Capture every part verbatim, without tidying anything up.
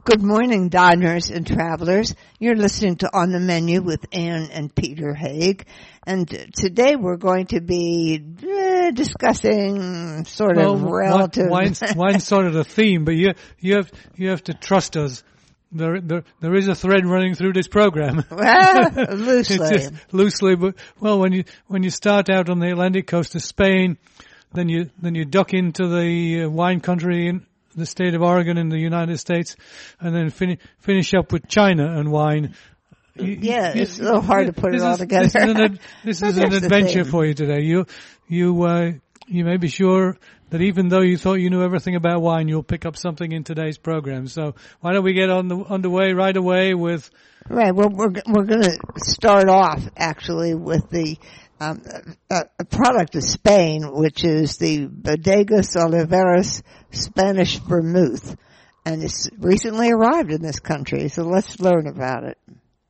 Good morning, diners and travelers. You're listening to On the Menu with Ann and Peter Haig. And today we're going to be uh, discussing sort well, of relative... Wine's, wine's sort of the theme, but you you have you have to trust us. There, there, there is a thread running through this program. Well, loosely. It's just loosely, but well, when you when you start out on the Atlantic coast of Spain, then you then you duck into the uh, wine country in the state of Oregon in the United States, and then fin- finish up with China and wine. You, yeah, you, it's a little hard to put it is, all together. This is an, ad, this is an adventure for you today. You you uh, you may be sure that even though you thought you knew everything about wine, you'll pick up something in today's program. So why don't we get on the underway right away with? Right. Well, we're we're going to start off actually with the um, a, a product of Spain, which is the Bodegas Oliveras Spanish Vermouth, and it's recently arrived in this country. So let's learn about it.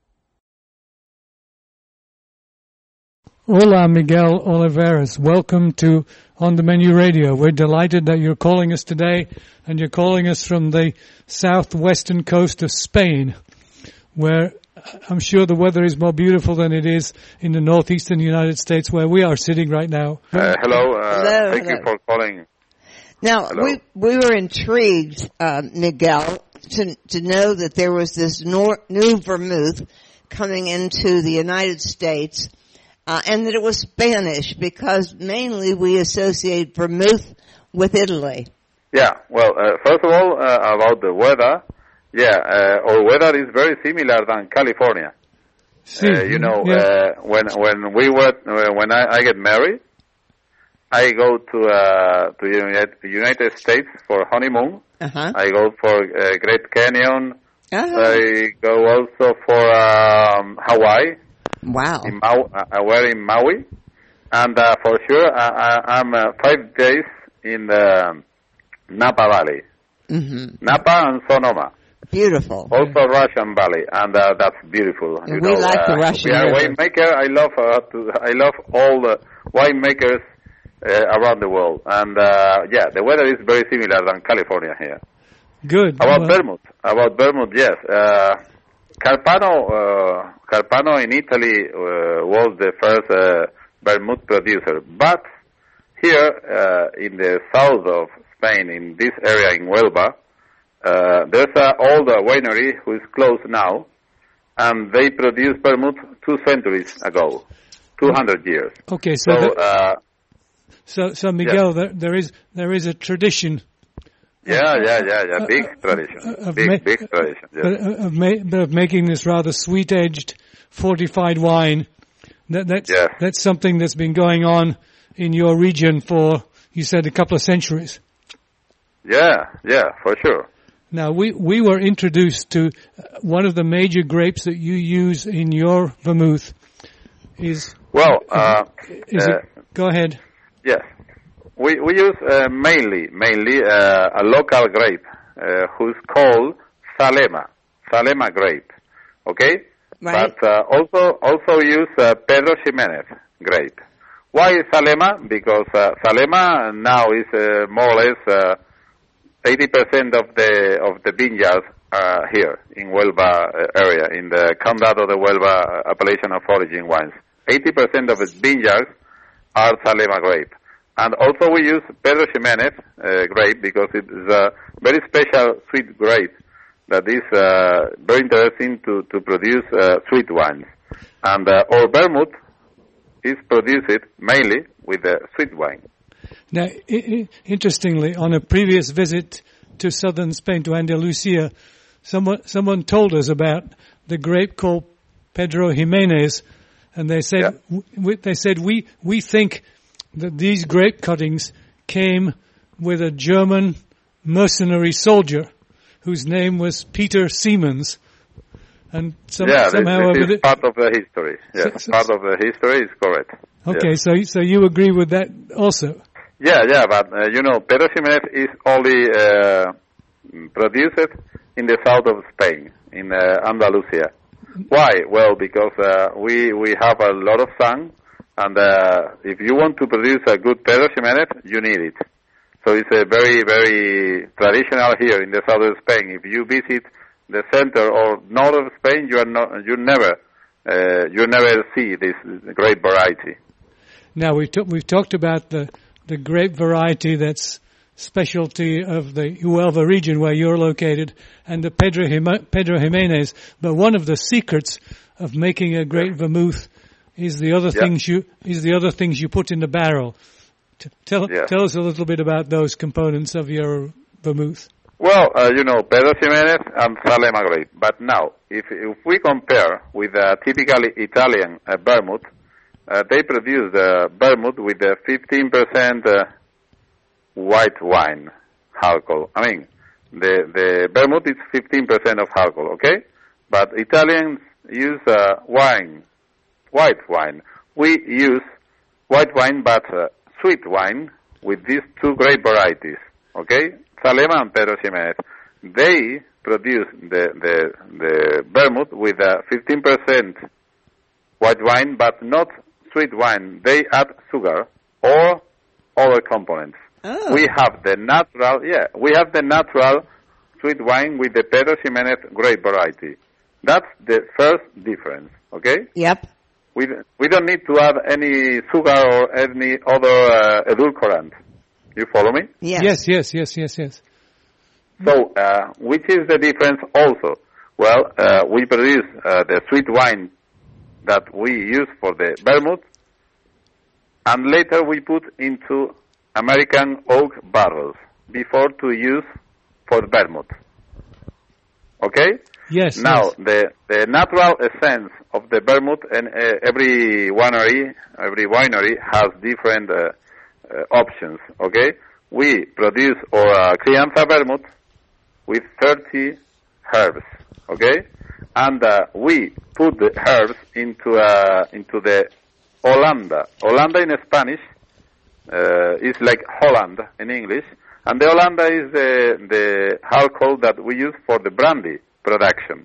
Hola, Miguel Oliveras. Welcome to On the Menu Radio. We're delighted that you're calling us today, and you're calling us from the southwestern coast of Spain, where I'm sure the weather is more beautiful than it is in the northeastern United States, where we are sitting right now. Uh, hello. Uh, hello. Thank hello. you for calling. Now, hello. we we were intrigued, uh, Miguel, to to know that there was this nor- new vermouth coming into the United States. Uh, and that it was Spanish, because mainly we associate vermouth with Italy. Yeah, well, uh, first of all, uh, about the weather, yeah, uh, our weather is very similar than California. See, uh, you know, yeah. uh, when when we were uh, when I, I get married, I go to uh, to United, United States for honeymoon. Uh-huh. I go for uh, Great Canyon. Uh-huh. I go also for um, Hawaii. Wow. In Maui, uh, we're in Maui, and uh, for sure I, I, I'm uh, five days in the Napa Valley, Mm-hmm. Napa and Sonoma. Beautiful. Also Russian Valley, and uh, that's beautiful. You we know, like uh, the Russian We are River. winemaker. I love uh, to, I love all the winemakers uh, around the world, and uh, yeah, the weather is very similar than California here. Good. About well, vermouth, about vermouth, yes. Uh, Carpano, uh, Carpano in Italy uh, was the first uh, vermouth producer, but here uh, in the south of Spain, in this area in Huelva, uh, there's an old winery who is closed now, and they produced vermouth two centuries ago, two hundred years. Okay, so So, the, uh, so, so Miguel, there, there is there is a tradition. yeah, yeah, yeah, yeah, big uh, tradition, of big, ma- big tradition. Yes. But of, ma- but of making this rather sweet-edged, fortified wine. That, that's Yes. that's something that's been going on in your region for, you said, a couple of centuries. Yeah, yeah, for sure. Now, we, we were introduced to one of the major grapes that you use in your vermouth is... Well, uh, is uh, it, go ahead. yes. We we use uh, mainly mainly uh, a local grape uh, who's called Salema, Salema grape, okay? Right. But uh, also also use uh, Pedro Ximénez grape. Why Salema? Because uh, Salema now is uh, more or less uh, eighty percent of the of the vineyards uh, here in Huelva area, in the Condado de Huelva appellation of origin wines. eighty percent of its vineyards are Salema grape. And also we use Pedro Ximénez uh, grape because it is a very special sweet grape that is uh, very interesting to, to produce uh, sweet wines. And uh, our vermouth is produced mainly with the sweet wine. Now, I- I- interestingly, on a previous visit to southern Spain, to Andalusia, someone someone told us about the grape called Pedro Ximénez, and they said Yeah. w- w- they said we we think that these grape cuttings came with a German mercenary soldier whose name was Peter Siemens. And some, yeah, this, somehow this over is the, part of the history. Yes, So- so- part of the history is correct. okay, Yes. so so you agree with that also? Yeah, yeah, but uh, you know, Pedro Ximénez is only uh, produced in the south of Spain, in uh, Andalusia. Why? Well, because uh, we we have a lot of sun, and uh, if you want to produce a good Pedro Ximénez, you need it. So it's a very, very traditional here in the south of Spain. If you visit the center or north of Spain, you are not, you never, uh, you never see this grape variety. Now we've t- we've talked about the the grape variety that's specialty of the Huelva region where you're located, and the Pedro Jim- Pedro Jimenez. But one of the secrets of making a great vermouth is the other yeah. things you is the other things you put in the barrel. T- tell yeah. tell us a little bit about those components of your vermouth. Well, uh, you know, Pedro Jimenez and Salema grape. But now, if if we compare with a typically Italian uh, vermouth, uh, they produce the vermouth with a fifteen percent uh, white wine alcohol. I mean, the the vermouth is fifteen percent of alcohol, okay? But Italians use uh, wine, white wine. We use white wine, but uh, sweet wine with these two grape varieties, okay? Salema and Pedro Jimenez. They produce the the the vermouth with a fifteen percent white wine, but not sweet wine. They add sugar or other components. Oh. We have the natural, yeah, we have the natural sweet wine with the Pedro Jimenez grape variety. That's the first difference, okay? Yep. We we don't need to add any sugar or any other uh, edulcorant. You follow me? Yes. Yes, yes, yes, yes, yes. So, uh, which is the difference also? Well, uh, we produce uh, the sweet wine that we use for the vermouth, and later we put into American oak barrels before to use for the vermouth. Okay? Yes. Now, yes. the the natural essence of the vermouth, and uh, every winery, every winery has different uh, uh, options. Okay? We produce our uh, Crianza vermouth with thirty herbs. Okay? And uh, we put the herbs into uh, into the Holanda. Holanda in Spanish uh, is like Holland in English, and the Holanda is the the alcohol that we use for the brandy production.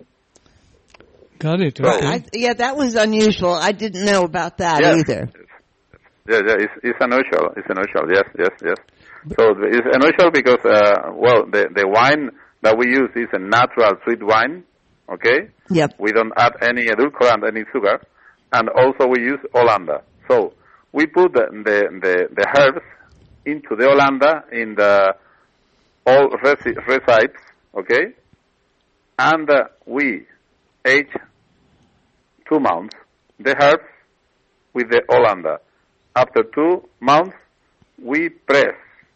Got it. So, Okay. I, yeah, that was unusual. I didn't know about that yes, either. Yeah, yeah, it's, it's unusual. It's unusual. Yes, yes, yes. So it's unusual because, uh, well, the the wine that we use is a natural sweet wine. Okay. Yep. We don't add any edulcorant, any sugar, and also we use Holanda. So we put the the the, the herbs into the Holanda in the all reci- recipes. Okay. And uh, we age two months the herbs with the Holanda. After two months, we press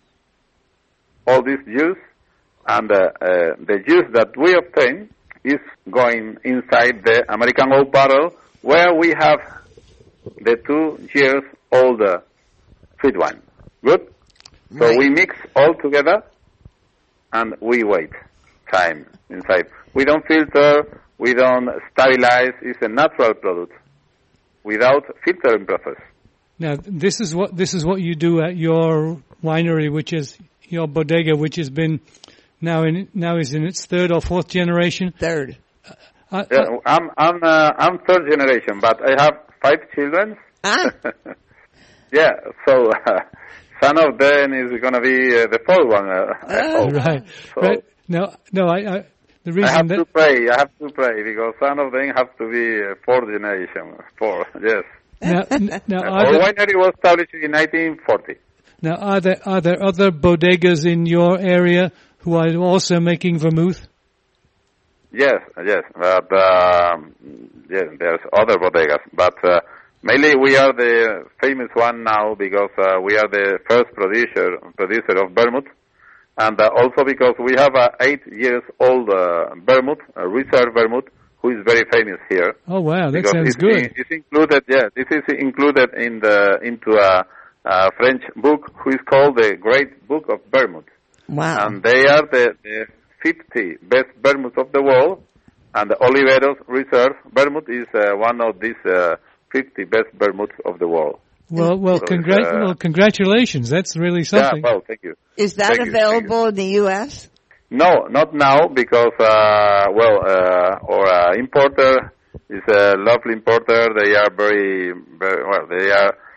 all this juice, and uh, uh, the juice that we obtain is going inside the American oak barrel, where we have the two years old uh, sweet wine. Good? So Right. we mix all together, and we wait time inside. We don't filter, we don't sterilize. It's a natural product without filtering process. Now, this is what this is what you do at your winery, which is your bodega, which has been now in now is in its third or fourth generation. Third. Uh, Yeah, I'm I'm uh, I'm third generation, but I have five children. Ah. Yeah, so uh, son of them is going to be uh, the fourth one. Uh, I Oh. hope. right, So right. No, no. I, I the I reason have that to pray. I have to pray because son of them have to be uh, fourth generation. Four, yes. now, n- now Uh, are our there, winery was established in nineteen forty. now are there are there other bodegas in your area who are also making vermouth? Yes, yes, but um, yes, there's other bodegas, but uh, mainly we are the famous one now because uh, we are the first producer producer of vermouth, and uh, also because we have a eight years old uh, vermouth, a reserve vermouth, who is very famous here. Oh wow, that Because sounds it's, good. in- it's included, yeah, this is included in the into a, a French book, who is called the Great Book of Vermouth. Wow. And they are the, the fifty best vermouths of the world, and the Oliveros Reserve Vermouth is uh, one of these uh, fifty best vermouths of the world. Well, well, So, congrat- uh, well, congratulations. That's really something. Yeah, well, thank you. Is that Thank you, available in the U S? No, not now, because, uh, well, uh, our uh, importer is a lovely importer. They are very, very, well, they are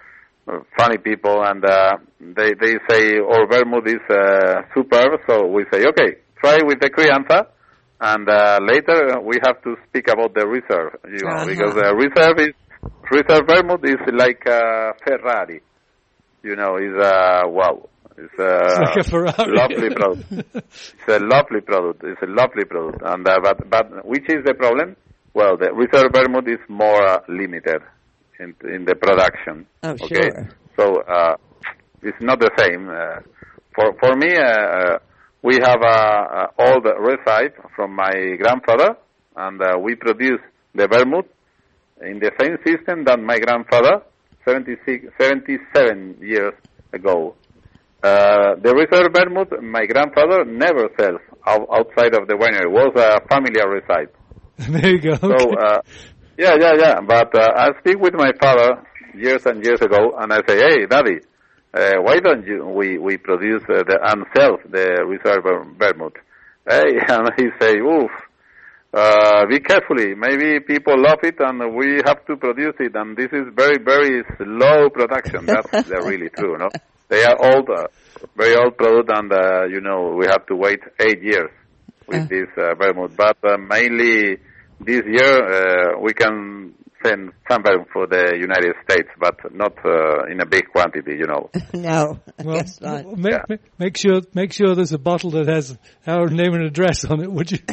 funny people, and uh, they they say, "Oh, vermouth is uh, superb." So we say, "Okay, try with the Crianza." And uh, later we have to speak about the reserve, you know, uh-huh. because the reserve is reserve vermouth is like a Ferrari, you know, is a wow, it's a, it's like a Ferrari. lovely product. It's a lovely product. It's a lovely product. And uh, but but which is the problem? Well, the reserve vermouth is more uh, limited in in the production. Oh, okay? Sure. So uh, it's not the same. Uh, for for me. Uh, We have a, a old recipe from my grandfather, and uh, we produce the vermouth in the same system that my grandfather, seventy-six, seventy-seven years ago. Uh, the reserve vermouth, my grandfather never sells out, outside of the winery. It was a family recipe. There you go. So, okay. uh, yeah, yeah, yeah. But uh, I speak with my father years and years ago, and I say, "Hey, Daddy, Uh, why don't you, we, we produce uh, the, and sell the reserve vermouth?" Hey, and he say, "Oof, uh, be carefully. Maybe people love it and we have to produce it, and this is very, very slow production." That's really true, no? They are old, uh, very old product, and, uh, you know, we have to wait eight years with uh. this uh, vermouth. But uh, mainly this year, uh, we can send some vermouth for the United States, but not uh, in a big quantity, you know. No, I well, guess not. Make, yeah. make sure, make sure there's a bottle that has our name and address on it, would you?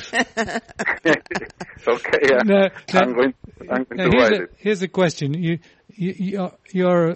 Okay, yeah. Now, now, I'm going, I'm going now to here's write a, it. Here's a question: You, you, you're,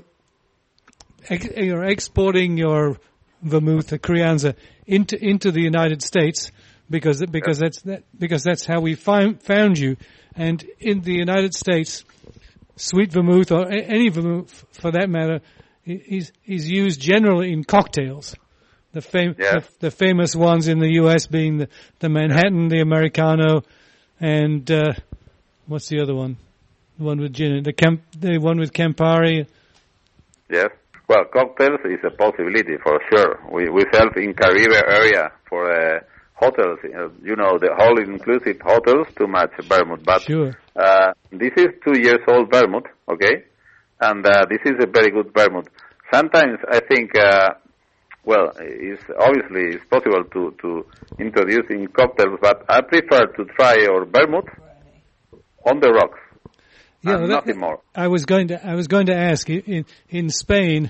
you're exporting your vermouth, the Crianza, into into the United States because because yeah. that's that, because that's how we find, found you. And in the United States, sweet vermouth, or any vermouth for that matter, is is used generally in cocktails. The, fam- yeah. the, the famous ones in the U S being the, the Manhattan, the Americano, and uh, what's the other one? The one with gin, the Camp, the one with Campari. Yes. Well, cocktails is a possibility for sure. We we sell in Caribbean area for. Uh, Hotels, you know, the all-inclusive hotels, too much vermouth. But sure. uh, this is two years old vermouth, okay? And uh, this is a very good vermouth. Sometimes I think, uh, well, it's obviously it's possible to, to introduce in cocktails, but I prefer to try our vermouth on the rocks. Yeah, and that, nothing more. I was going to, I was going to ask in in Spain.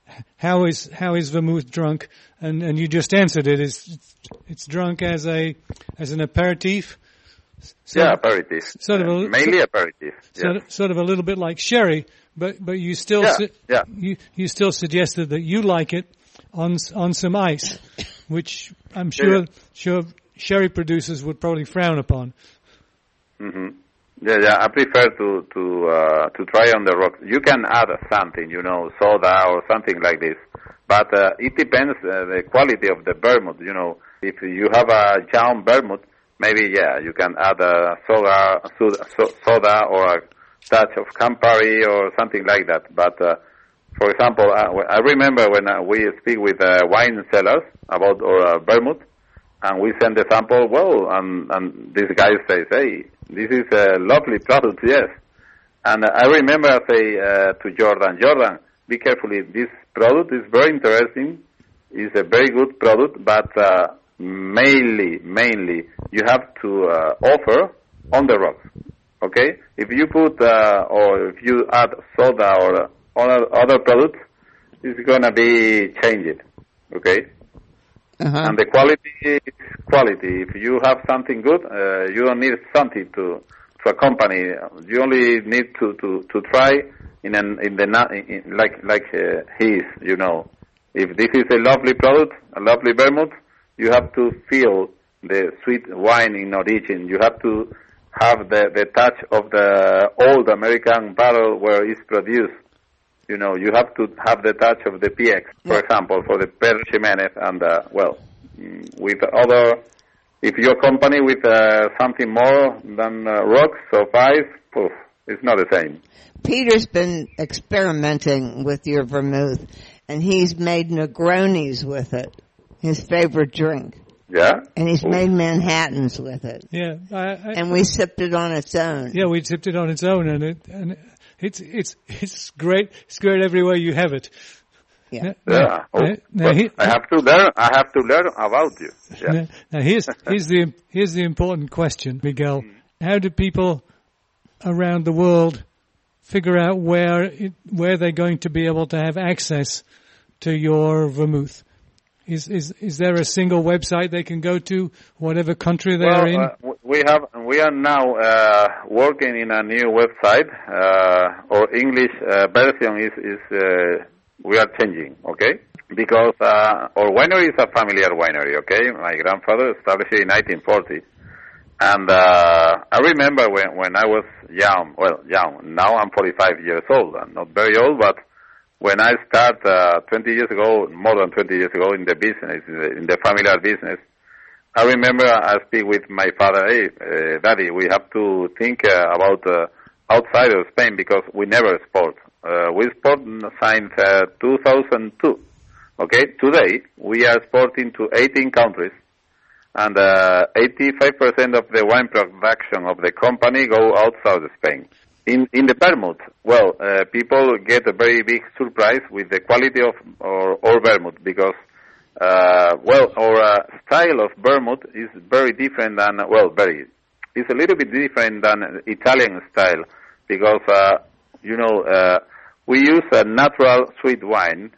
How is how is vermouth drunk? And and you just answered it. It's it's drunk as a as an aperitif. Sort yeah, of, aperitif. Sort of a, mainly aperitif. Sort yes. of, sort of a little bit like sherry, but but you still yeah, su- yeah. you you still suggested that you like it on on some ice, which I'm sure yeah. sure sherry producers would probably frown upon. Mm-hmm. Yeah, yeah. I prefer to to uh, to try on the rocks. You can add something, you know, soda or something like this, but uh, it depends uh, the quality of the vermouth. You know, if you have a young vermouth, maybe yeah, you can add a soda, soda, soda or a touch of Campari or something like that. But uh, for example, uh, I remember when uh, we speak with uh, wine sellers about our uh, vermouth, and we send the sample. Well, and and this guy says, "Hey, this is a lovely product, yes." And uh, I remember I say uh, to Jordan, Jordan, be careful. This product is very interesting. It's a very good product, but uh, mainly, mainly, you have to uh, offer on the rocks. Okay? If you put uh, or if you add soda or other other products, it's gonna be changed. Okay? Uh-huh. And the quality is quality. If you have something good, uh, you don't need something to to accompany. You only need to, to, to try in an in the in, like like uh, he is. You know, if this is a lovely product, a lovely vermouth, you have to feel the sweet wine in origin. You have to have the, the touch of the old American barrel where it's produced. You know, you have to have the touch of the P X, for yeah. example, for the Pedro Ximénez, and, uh, well, with other, if you accompany with uh, something more than uh, rocks or ice, poof, it's not the same. Peter's been experimenting with your vermouth, and he's made Negronis with it, his favorite drink. Yeah? And he's Oof. made Manhattans with it. Yeah. I, I, and we sipped it on its own. Yeah, we sipped it on its own, and it, and it's it's it's great. It's great everywhere you have it. Yeah. Yeah. Now, Oh, now, he, I have to learn. I have to learn about you. Yeah. now, now here's here's the here's the important question, Miguel. How do people around the world figure out where it, where they're going to be able to have access to your vermouth? Is is is there a single website they can go to, whatever country they well, are in? Uh, we have we are now uh, working in a new website. Uh, our English uh, version is is uh, we are changing, okay? Because uh, our winery is a familiar winery, okay? My grandfather established it in nineteen forty, and uh, I remember when when I was young. Well, young. Now I'm forty-five years old. I'm not very old, but when I start uh, twenty years ago, more than twenty years ago in the business, in the, in the familiar business, I remember I speak with my father, hey, uh, Daddy, we have to think uh, about uh, outside of Spain because we never export. Uh, we export since uh, two thousand two. Okay, today we are exporting to eighteen countries, and uh, eighty-five percent of the wine production of the company go outside of Spain. In in the vermouth, well, uh, people get a very big surprise with the quality of our, our vermouth because, uh, well, our uh, style of vermouth is very different than, well, very, it's a little bit different than Italian style because, uh, you know, uh, we use a natural sweet wine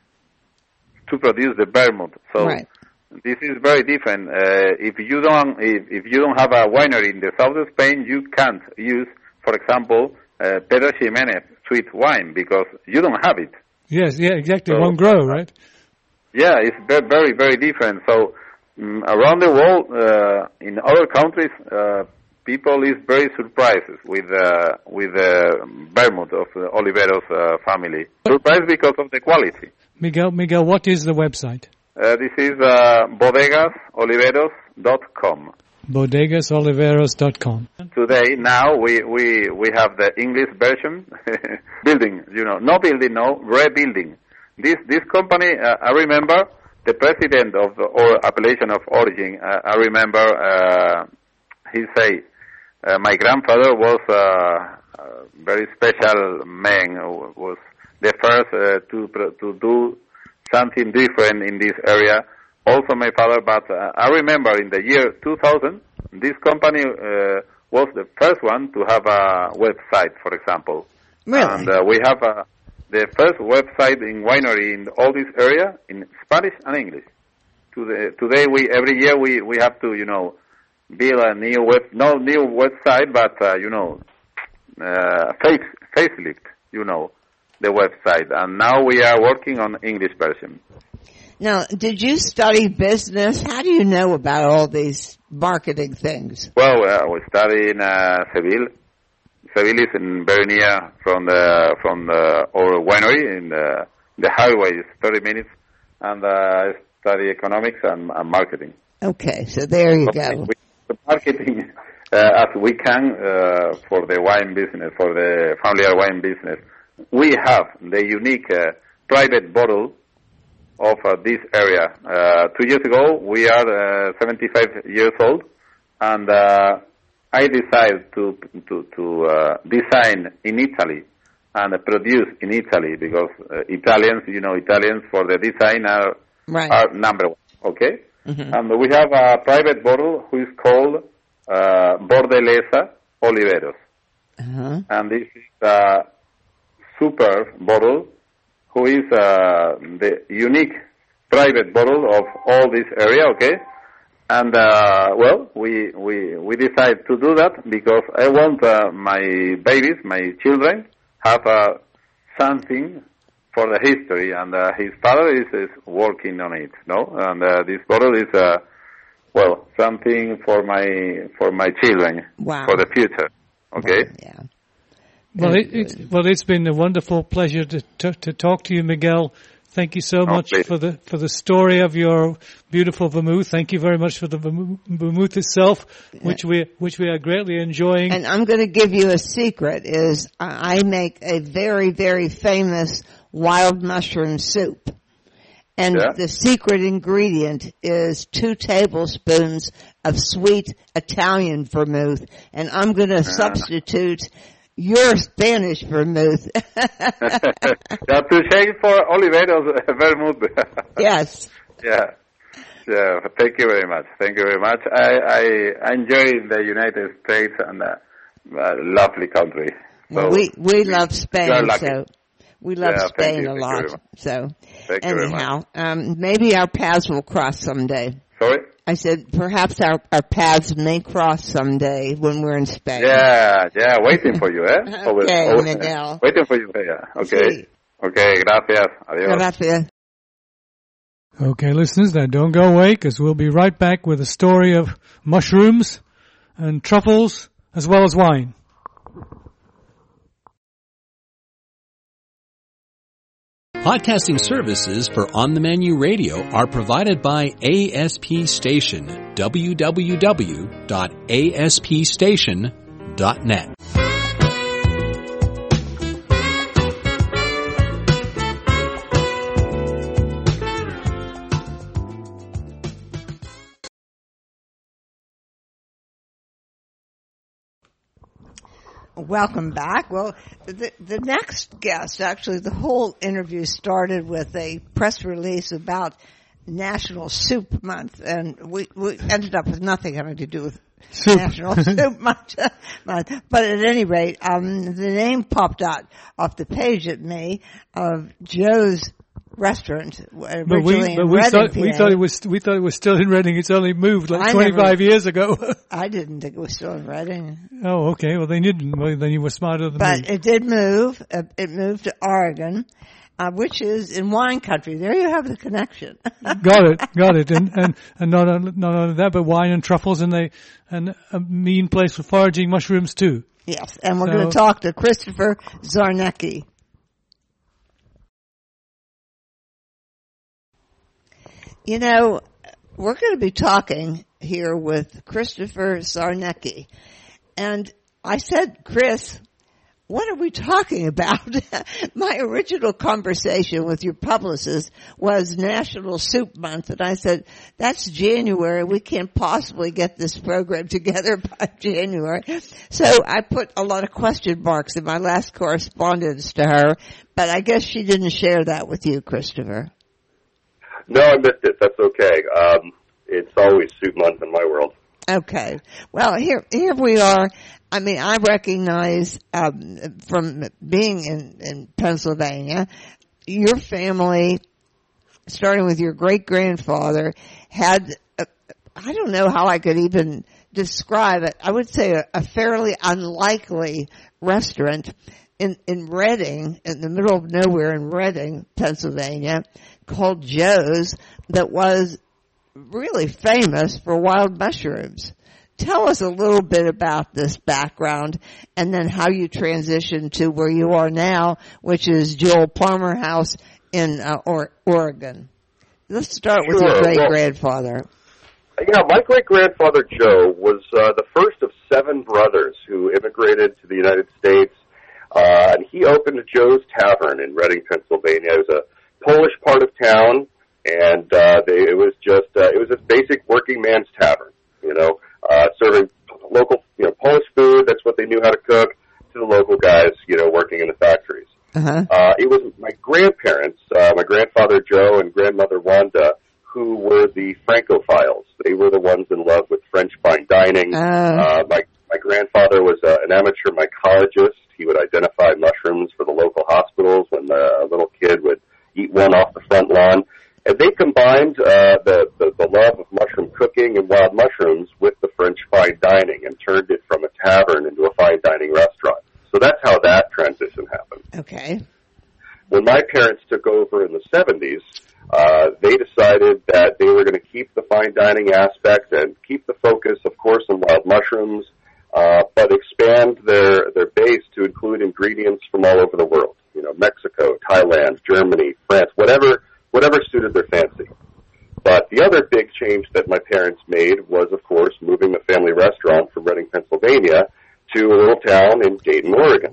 to produce the vermouth. So Right. this is very different. Uh, if you don't, if, if you don't have a winery in the south of Spain, you can't use, for example, Uh, Pedro Ximénez sweet wine because you don't have it. Yes, yeah, exactly. So, Won't grow, right? Yeah, it's very, very, very different. So um, around the world, uh, in other countries, uh, people is very surprised with uh, with the vermouth of the Oliveros uh, family. Surprised because of the quality. Miguel, Miguel, what is the website? Uh, this is uh, bodegas oliveros dot com. bodegas oliveros dot com. Today, now, we, we, we have the English version, building, you know, no building, no, rebuilding. This, this company, uh, I remember the president of the or appellation of origin, uh, I remember, uh, he say, uh, my grandfather was uh, a very special man, was the first uh, to, to do something different in this area. Also my father, but uh, I remember in the year two thousand, this company uh, was the first one to have a website, for example. Really? And uh, we have uh, the first website in winery in all this area in Spanish and English. To the, today, we every year we, we have to, you know, build a new web, no new website, but, uh, you know, uh, face, facelift, you know, the website. And now we are working on English version. Now, did you study business? How do you know about all these marketing things? Well, uh, we study in uh, Seville. Seville is in very near from the from the our winery. In the the highway is thirty minutes, and uh, I study economics and, and marketing. Okay, so there you So go. we, the marketing uh, as we can uh, for the wine business, for the familiar wine business. We have the unique uh, private bottle of uh, this area. Uh, two years ago, we are uh, seventy-five years old, and uh, I decided to to, to uh, design in Italy and produce in Italy because uh, Italians, you know, Italians for the design are Right. are number one. Okay, Mhm. and we have a private bottle who is called uh, Bordelesa Oliveros, Uh-huh. and this is a super bottle who is uh, the unique private bottle of all this area, okay? And, uh, well, we, we, we decided to do that because I want uh, my babies, my children, have uh, something for the history, and uh, his father is, is working on it, no? And uh, this bottle is, uh, well, something for my, for my children, Wow. for the future, okay? Yeah. Well, Very it, it's good. well, it's been a wonderful pleasure to to, to talk to you, Miguel. Thank you so much Okay. for the for the story of your beautiful vermouth. Thank you very much for the vermou- vermouth itself, which we which we are greatly enjoying. And I'm going to give you a secret is I I make a very, very famous wild mushroom soup. And Yeah. the secret ingredient is two tablespoons of sweet Italian vermouth. And I'm going to substitute your Spanish vermouth. Yeah, to shake for Oliveros vermouth. Yes. Yeah. Yeah. Thank you very much. Thank you very much. I, I enjoy the United States and a, a lovely country. So well, we we love Spain, so we love yeah, Spain you, a lot. So thank anyhow, um, maybe our paths will cross someday. Sorry? I said perhaps our, our paths may cross someday when we're in Spain. Yeah, yeah, waiting for you, eh? Okay, over, Miguel. Waiting for you, yeah. Okay. Sí. Okay, gracias. Adiós. Gracias. Okay, listeners, now don't go away because we'll be right back with a story of mushrooms and truffles as well as wine. Podcasting services for On the Menu Radio are provided by A S P Station, w w w dot a s p station dot net. Welcome back. Well, the, the next guest, actually the whole interview started with a press release about National Soup Month, and we, we ended up with nothing having to do with Soup. National Soup Month. But at any rate, um, the name popped out off the page at me of Joe's restaurant, originally But we, in but we Reading, thought, we P A. thought it was, we thought it was still in Reading. It's only moved like I twenty-five never- years ago. I didn't think it was still in Reading. Oh, okay. Well, then you didn't. Well, then you were smarter than But me. it did move. Uh, it moved to Oregon, uh, which is in wine country. There you have the connection. Got it, got it. And, and, and not, only- not only that, but wine and truffles and they, and a mean place for foraging mushrooms too. Yes, and we're So- going to talk to Christopher Zarnecki. You know, we're going to be talking here with Christopher Zarnecki. And I said, Chris, what are we talking about? My original conversation with your publicist was National Soup Month. And I said, that's January. We can't possibly get this program together by January. So I put a lot of question marks in my last correspondence to her. But I guess she didn't share that with you, Christopher. No, I missed it. That's okay. Um, it's always soup month in my world. Okay. Well, here, here we are. I mean, I recognize, um, from being in, in Pennsylvania, your family, starting with your great-grandfather, had, a, I don't know how I could even describe it. I would say a, a fairly unlikely restaurant in, in Reading, in the middle of nowhere in Reading, Pennsylvania, called Joe's, that was really famous for wild mushrooms. Tell us a little bit about this background and then how you transitioned to where you are now, which is Joel Palmer House in uh, or- Oregon. Let's start with Sure. your great-grandfather. Yeah, my great-grandfather Joe was uh, the first of seven brothers who immigrated to the United States, uh, and he opened Joe's Tavern in Reading, Pennsylvania. It was a Polish part of town, and uh, they, it was just uh, it was this basic working man's tavern, you know, uh, serving local, you know, Polish food. That's what they knew how to cook to the local guys, you know, working in the factories. Uh-huh. Uh, it was my grandparents, uh, my grandfather Joe and grandmother Wanda, who were the Francophiles. They were the ones in love with French fine dining. Uh. Uh, my my grandfather was uh, an amateur mycologist. He would identify mushrooms for the local hospitals when the, a little kid would eat one off the front lawn. And they combined uh, the, the, the love of mushroom cooking and wild mushrooms with the French fine dining and turned it from a tavern into a fine dining restaurant. So that's how that transition happened. Okay. When my parents took over in the seventies, uh, they decided that they were going to keep the fine dining aspect and keep the focus, of course, on wild mushrooms, uh, but expand their, their base to include ingredients from all over the world. You know, Mexico, Thailand, Germany, France, whatever, whatever suited their fancy. But the other big change that my parents made was, of course, moving the family restaurant from Reading, Pennsylvania to a little town in Dayton, Oregon.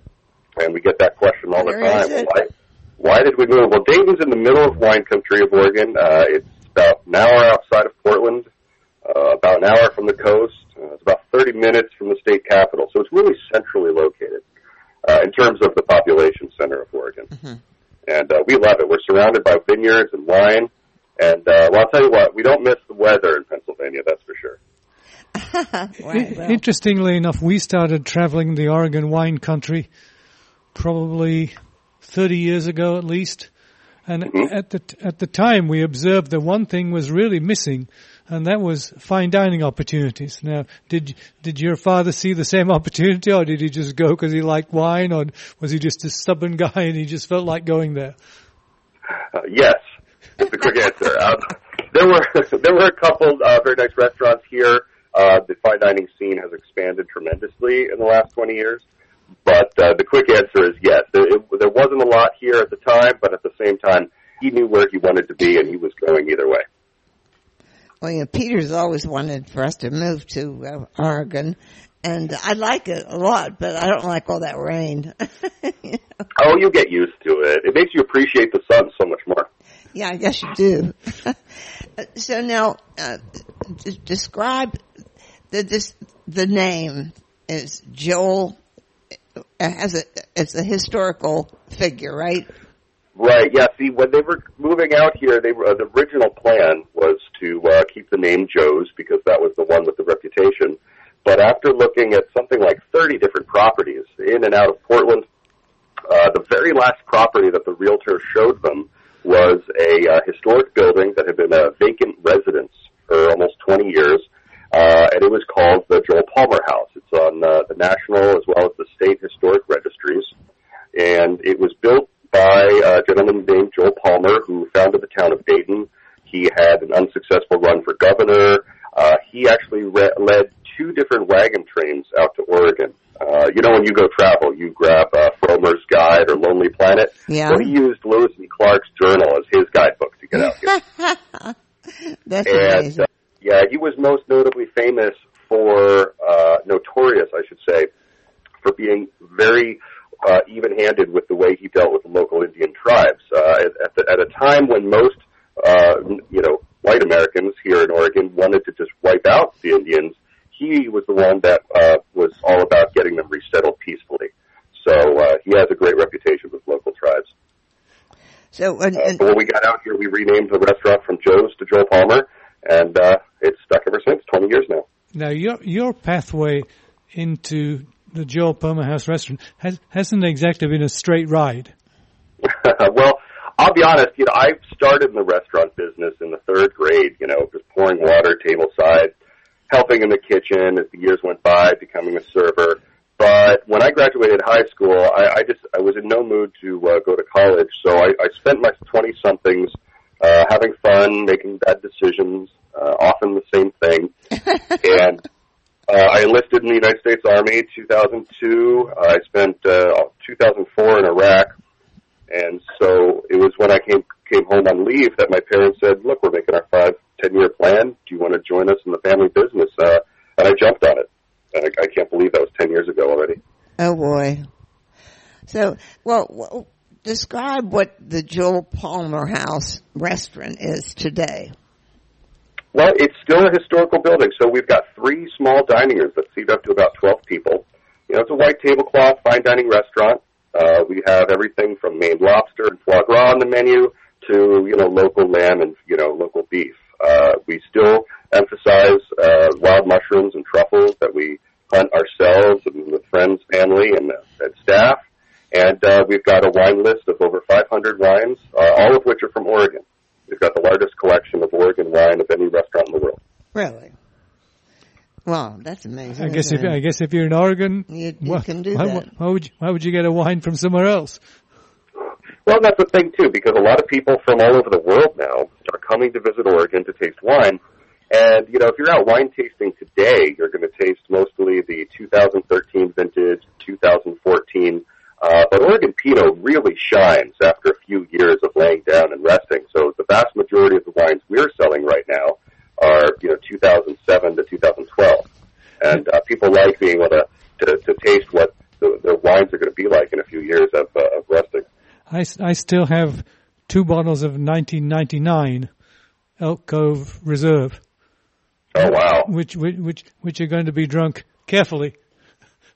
And we get that question all Where the time. is it? Why, why did we move? Well, Dayton's in the middle of wine country of Oregon. Uh, it's about an hour outside of Portland, uh, about an hour from the coast. Uh, it's about thirty minutes from the state capital. So it's really centrally located. uh, in terms of the population center of Oregon. Mm-hmm. And uh, we love it. We're surrounded by vineyards and wine. And uh, well, I'll tell you what, we don't miss the weather in Pennsylvania, that's for sure. Right, well. Interestingly enough, we started traveling the Oregon wine country probably thirty years ago at least. And mm-hmm. at the at the time, we observed that one thing was really missing, and that was fine dining opportunities. Now, did did your father see the same opportunity, or did he just go because he liked wine, or was he just a stubborn guy and he just felt like going there? Uh, yes, that's the quick answer. Um, there were there were a couple uh, very nice restaurants here. Uh, the fine dining scene has expanded tremendously in the last twenty years. But uh, the quick answer is yes. There, it, there wasn't a lot here at the time, but at the same time, he knew where he wanted to be, and he was going either way. Well, you know, Peter's always wanted for us to move to uh, Oregon, and I like it a lot, but I don't like all that rain. You know? Oh, you get used to it. It makes you appreciate the sun so much more. Yeah, I guess you do. So now, uh, d- describe the this, the name is Joel. As a, it's a historical figure, right? Right. Yeah. See, when they were moving out here, they were, uh, the original plan was to uh, keep the name Joe's because that was the one with the reputation. But after looking at something like thirty different properties in and out of Portland, uh, the very last property that the realtor showed them was a uh, historic building that had been a vacant residence for almost twenty years. Uh, and it was called the Joel Palmer House. It's on uh, the national as well as the state historic registries. And it was built by a gentleman named Joel Palmer, who founded the town of Dayton. He had an unsuccessful run for governor. Uh, he actually re- led two different wagon trains out to Oregon. Uh, you know, when you go travel, you grab uh, Frommer's Guide or Lonely Planet. Yeah. Well, he used Lewis and Clark's journal as his guidebook to get out here. That's and, amazing. Uh, Yeah, he was most notably famous for, uh, notorious, I should say, for being very uh, even-handed with the way he dealt with the local Indian tribes. Uh, at, the, at a time when most, uh, you know, white Americans here in Oregon wanted to just wipe out the Indians, he was the one that uh, was all about getting them resettled peacefully. So uh, he has a great reputation with local tribes. So, and, and, uh, when we got out here, we renamed the restaurant from Joe's to Joel Palmer. And uh, it's stuck ever since, twenty years now. Now, your your pathway into the Joel Palmer House restaurant has, hasn't exactly been a straight ride. Well, I'll be honest, you know, I started in the restaurant business in the third grade, you know, just pouring water tableside, helping in the kitchen as the years went by, becoming a server. But when I graduated high school, I, I just I was in no mood to uh, go to college, so I, I spent my twenty-somethings Uh, having fun, making bad decisions, uh, often the same thing. And uh, I enlisted in the United States Army in two thousand two. Uh, I spent uh, two thousand four in Iraq. And so it was when I came came home on leave that my parents said, look, we're making our five, ten-year plan. Do you want to join us in the family business? Uh, and I jumped on it. And I, I can't believe that was ten years ago already. Oh, boy. So, well... well describe what the Joel Palmer House restaurant is today. Well, it's still a historical building, so we've got three small dining rooms that seat up to about twelve people. You know, it's a white tablecloth, fine dining restaurant. Uh, we have everything from Maine lobster and foie gras on the menu to, you know, local lamb and, you know, local beef. Uh, we still emphasize uh, wild mushrooms and truffles that we hunt ourselves and with friends, family, and, uh, and staff. And uh, we've got a wine list of over five hundred wines, uh, all of which are from Oregon. We've got the largest collection of Oregon wine of any restaurant in the world. Really? Wow, that's amazing. I guess if I guess if you're in Oregon, you, you why, can do why, that. Why would you, why would you get a wine from somewhere else? Well, that's the thing too, because a lot of people from all over the world now are coming to visit Oregon to taste wine. And you know, if you're out wine tasting today, you're going to taste mostly the two thousand thirteen vintage, two thousand fourteen. Uh, but Oregon Pinot really shines after a few years of laying down and resting. So the vast majority of the wines we're selling right now are, you know, two thousand seven to two thousand twelve. And uh, people like being able to, to, to taste what the, the wines are going to be like in a few years of, uh, of resting. I, I still have two bottles of nineteen ninety-nine Elk Cove Reserve. Oh, wow. Which, which, which, which are going to be drunk carefully.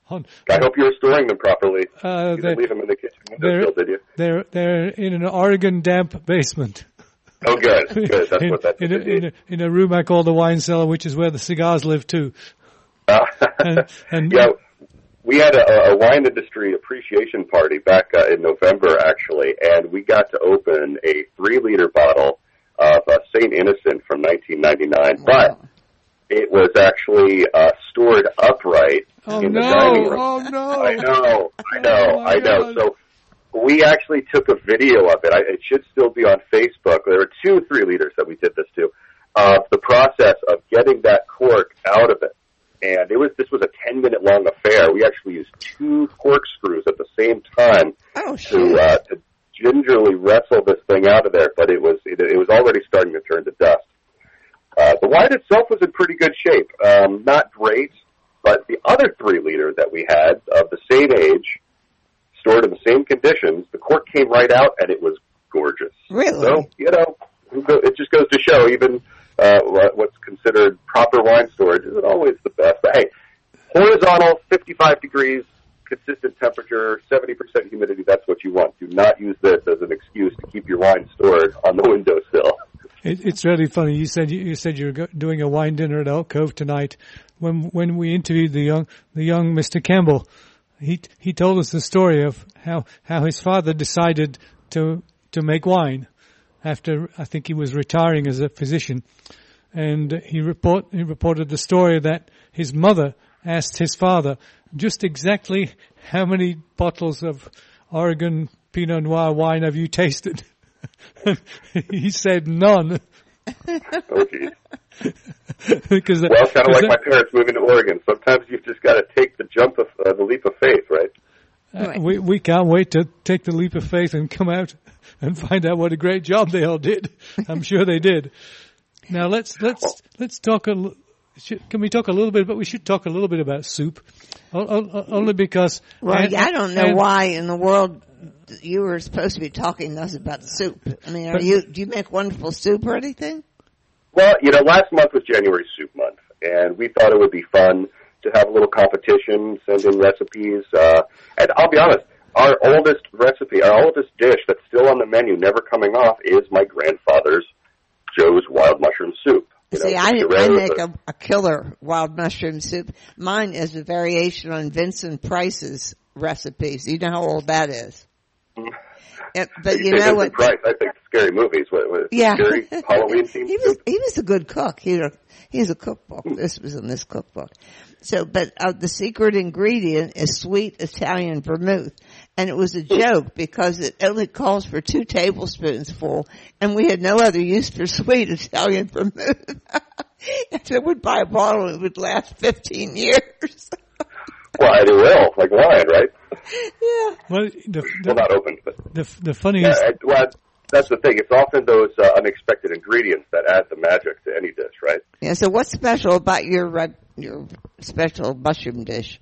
On, I hope you were storing them properly. Uh, you didn't leave them in the kitchen windowsill, did you? They're they're in an Oregon damp basement. Oh, good, good. That's in, what that's in, a, in, a, in a room I call the wine cellar, which is where the cigars live too. Uh, and, and yeah, we had a, a wine industry appreciation party back uh, in November, actually, and we got to open a three-liter bottle of uh, Saint Innocent from nineteen ninety-nine, wow. But it was actually uh, stored upright oh, in no. the dining room. Oh, no. I know, I know, oh, I know. God. So we actually took a video of it. I, it should still be on Facebook. There were two three-liters that we did this to, of the process of getting that cork out of it. And it was this was a ten-minute long affair. We actually used two corkscrews at the same time oh, to uh, to gingerly wrestle this thing out of there. But it was it, it was already starting to turn to dust. Uh, the wine itself was in pretty good shape. Um, not great, but the other three-liter that we had of the same age, stored in the same conditions, the cork came right out, and it was gorgeous. Really? So, you know, it just goes to show even uh, what's considered proper wine storage isn't always the best. But, hey, horizontal, fifty-five degrees, consistent temperature, seventy percent humidity, that's what you want. Do not use this as an excuse to keep your wine stored on the windowsill. It, it's really funny. You said you, you said you were go, doing a wine dinner at Elk Cove tonight. When when we interviewed the young the young Mister Campbell, he he told us the story of how, how his father decided to to make wine after I think he was retiring as a physician, and he report he reported the story that his mother asked his father just exactly how many bottles of Oregon Pinot Noir wine have you tasted. He said none. Oh, geez. because, well, kind of like that, my parents moving to Oregon. Sometimes you've just got to take the jump of uh, the leap of faith, right? Uh, we we can't wait to take the leap of faith and come out and find out what a great job they all did. I'm sure they did. Now let's let's let's talk a. Should, can we talk a little bit? But we should talk a little bit about soup, only because. Well, and, I don't know and, why in the world you were supposed to be talking to us about soup. I mean, are but, you? Do you make wonderful soup or anything? Well, you know, last month was January Soup Month, and we thought it would be fun to have a little competition, send in recipes. Uh, and I'll be honest, our oldest recipe, our oldest dish that's still on the menu, never coming off, is my grandfather's Joe's wild mushroom soup. You See, know, I, I make a, a, a killer wild mushroom soup. Mine is a variation on Vincent Price's recipes. You know how old that is. It, but you, you know Vincent what? Price, I think scary movies. What, what, yeah, scary Halloween themed he was soup? he was a good cook. He he's a cookbook. This was in this cookbook. So, but uh, the secret ingredient is sweet Italian vermouth, and it was a joke because it only calls for two tablespoons full, and we had no other use for sweet Italian vermouth. If it would buy a bottle, it would last fifteen years. Well, it will, like wine, right? Yeah. Well, the, the, well not open, but the the funniest. Yeah, well, that's the thing. It's often those uh, unexpected ingredients that add the magic to any dish, right? Yeah. So, what's special about your uh, your special mushroom dish?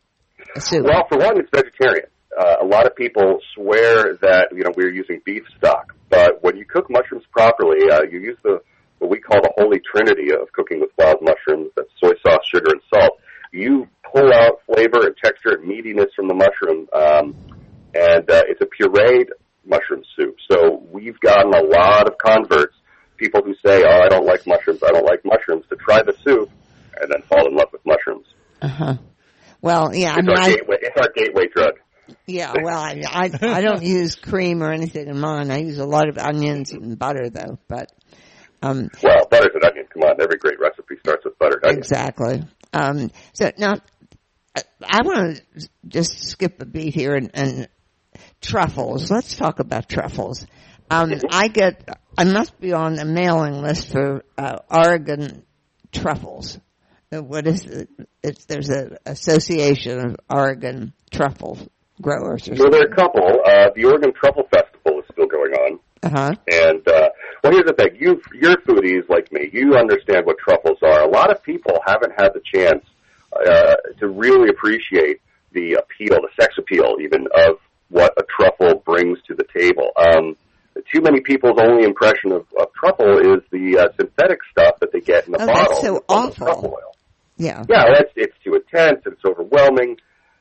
Soup. Well, for one, it's vegetarian. Uh, a lot of people swear that you know we're using beef stock, but when you cook mushrooms properly, uh, you use the what we call the holy trinity of cooking with wild mushrooms. That's soy sauce, sugar, and salt. You pull out flavor and texture and meatiness from the mushroom, um, and uh, it's a pureed mushroom soup. So we've gotten a lot of converts, people who say, oh, I don't like mushrooms, I don't like mushrooms, to try the soup and then fall in love with mushrooms. Uh-huh. Well, yeah. It's, I mean, our, I, gateway, it's our gateway drug. Yeah, well, I, I, I don't use cream or anything in mine. I use a lot of onions and butter, though, but... Um, well, butter's an onion. Come on, every great recipe starts with buttered onion. Exactly. Um, so now, I, I want to just skip a beat here and, and truffles. Let's talk about truffles. Um, I get, I must be on a mailing list for uh, Oregon truffles. Uh, What is it? It's, there's an association of Oregon truffle growers. Or so there are a couple. Uh, the Oregon Truffle Festival is still going on. Uh-huh. And, uh, well, here's the thing. You, you're foodies like me. You understand what truffles are. A lot of people haven't had the chance uh, to really appreciate the appeal, the sex appeal even, of what a truffle brings to the table. Um, too many people's only impression of, of truffle is the uh, synthetic stuff that they get in the oh, bottle. That's so awful. Truffle oil. Yeah. Yeah, that's, it's too intense, it's overwhelming.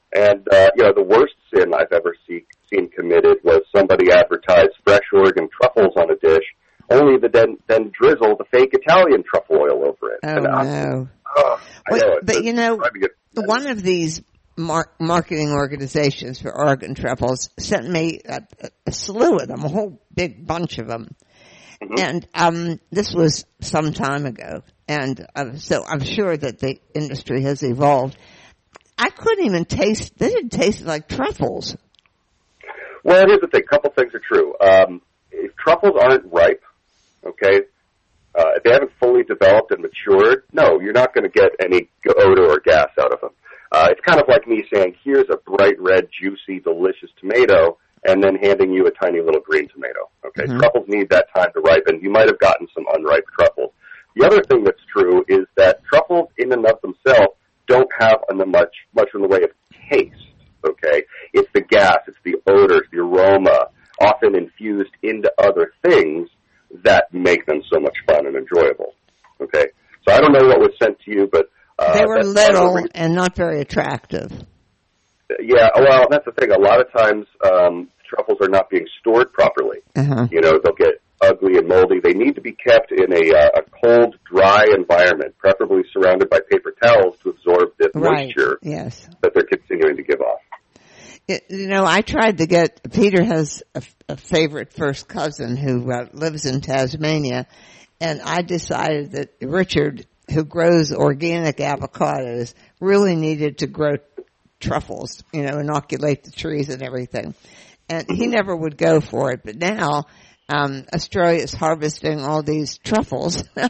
And, uh, you know, the worst sin I've ever see, seen committed was somebody advertised fresh Oregon truffles on a dish, only to then, then drizzle the fake Italian truffle oil over it. Oh, and I, no. Oh, I Wait, know it. but, It's you know, driving it- one of these mar- marketing organizations for Oregon truffles sent me a, a slew of them, a whole big bunch of them. Mm-hmm. And um, this was some time ago. And uh, so I'm sure that the industry has evolved. I couldn't even taste, they didn't taste like truffles. Well, here's the thing. A couple things are true. Um, if truffles aren't ripe, okay, uh, if they haven't fully developed and matured, no, you're not going to get any odor or gas out of them. Uh, it's kind of like me saying, here's a bright red, juicy, delicious tomato, and then handing you a tiny little green tomato. Okay, mm-hmm. Truffles need that time to ripen. You might have gotten some unripe truffles. The other thing that's true is that truffles in and of themselves don't have much much in the way of taste, okay? It's the gas, it's the odors, the aroma, often infused into other things that make them so much fun and enjoyable, okay? So I don't know what was sent to you, but... Uh, they were little and not very attractive. Yeah, well, that's the thing. A lot of times um, truffles are not being stored properly. Uh-huh. You know, they'll get ugly and moldy. They need to be kept in a, uh, a cold, dry environment, preferably surrounded by paper towels to absorb the right. moisture yes. that they're continuing to give off. It, you know, I tried to get, Peter has a, a favorite first cousin who uh, lives in Tasmania, and I decided that Richard, who grows organic avocados, really needed to grow truffles, you know, inoculate the trees and everything. And he never would go for it, but now... Um, Australia is harvesting all these truffles. yeah,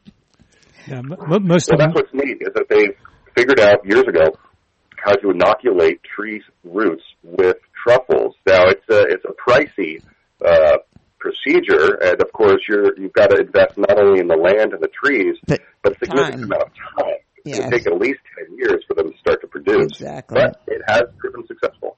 m- most well, of them. That's what's neat is that they figured out years ago how to inoculate tree roots with truffles. Now it's a it's a pricey uh, procedure, and of course you're you've got to invest not only in the land and the trees, but, but a significant amount of time. Yes. It will take at least ten years for them to start to produce. Exactly. But it has proven successful.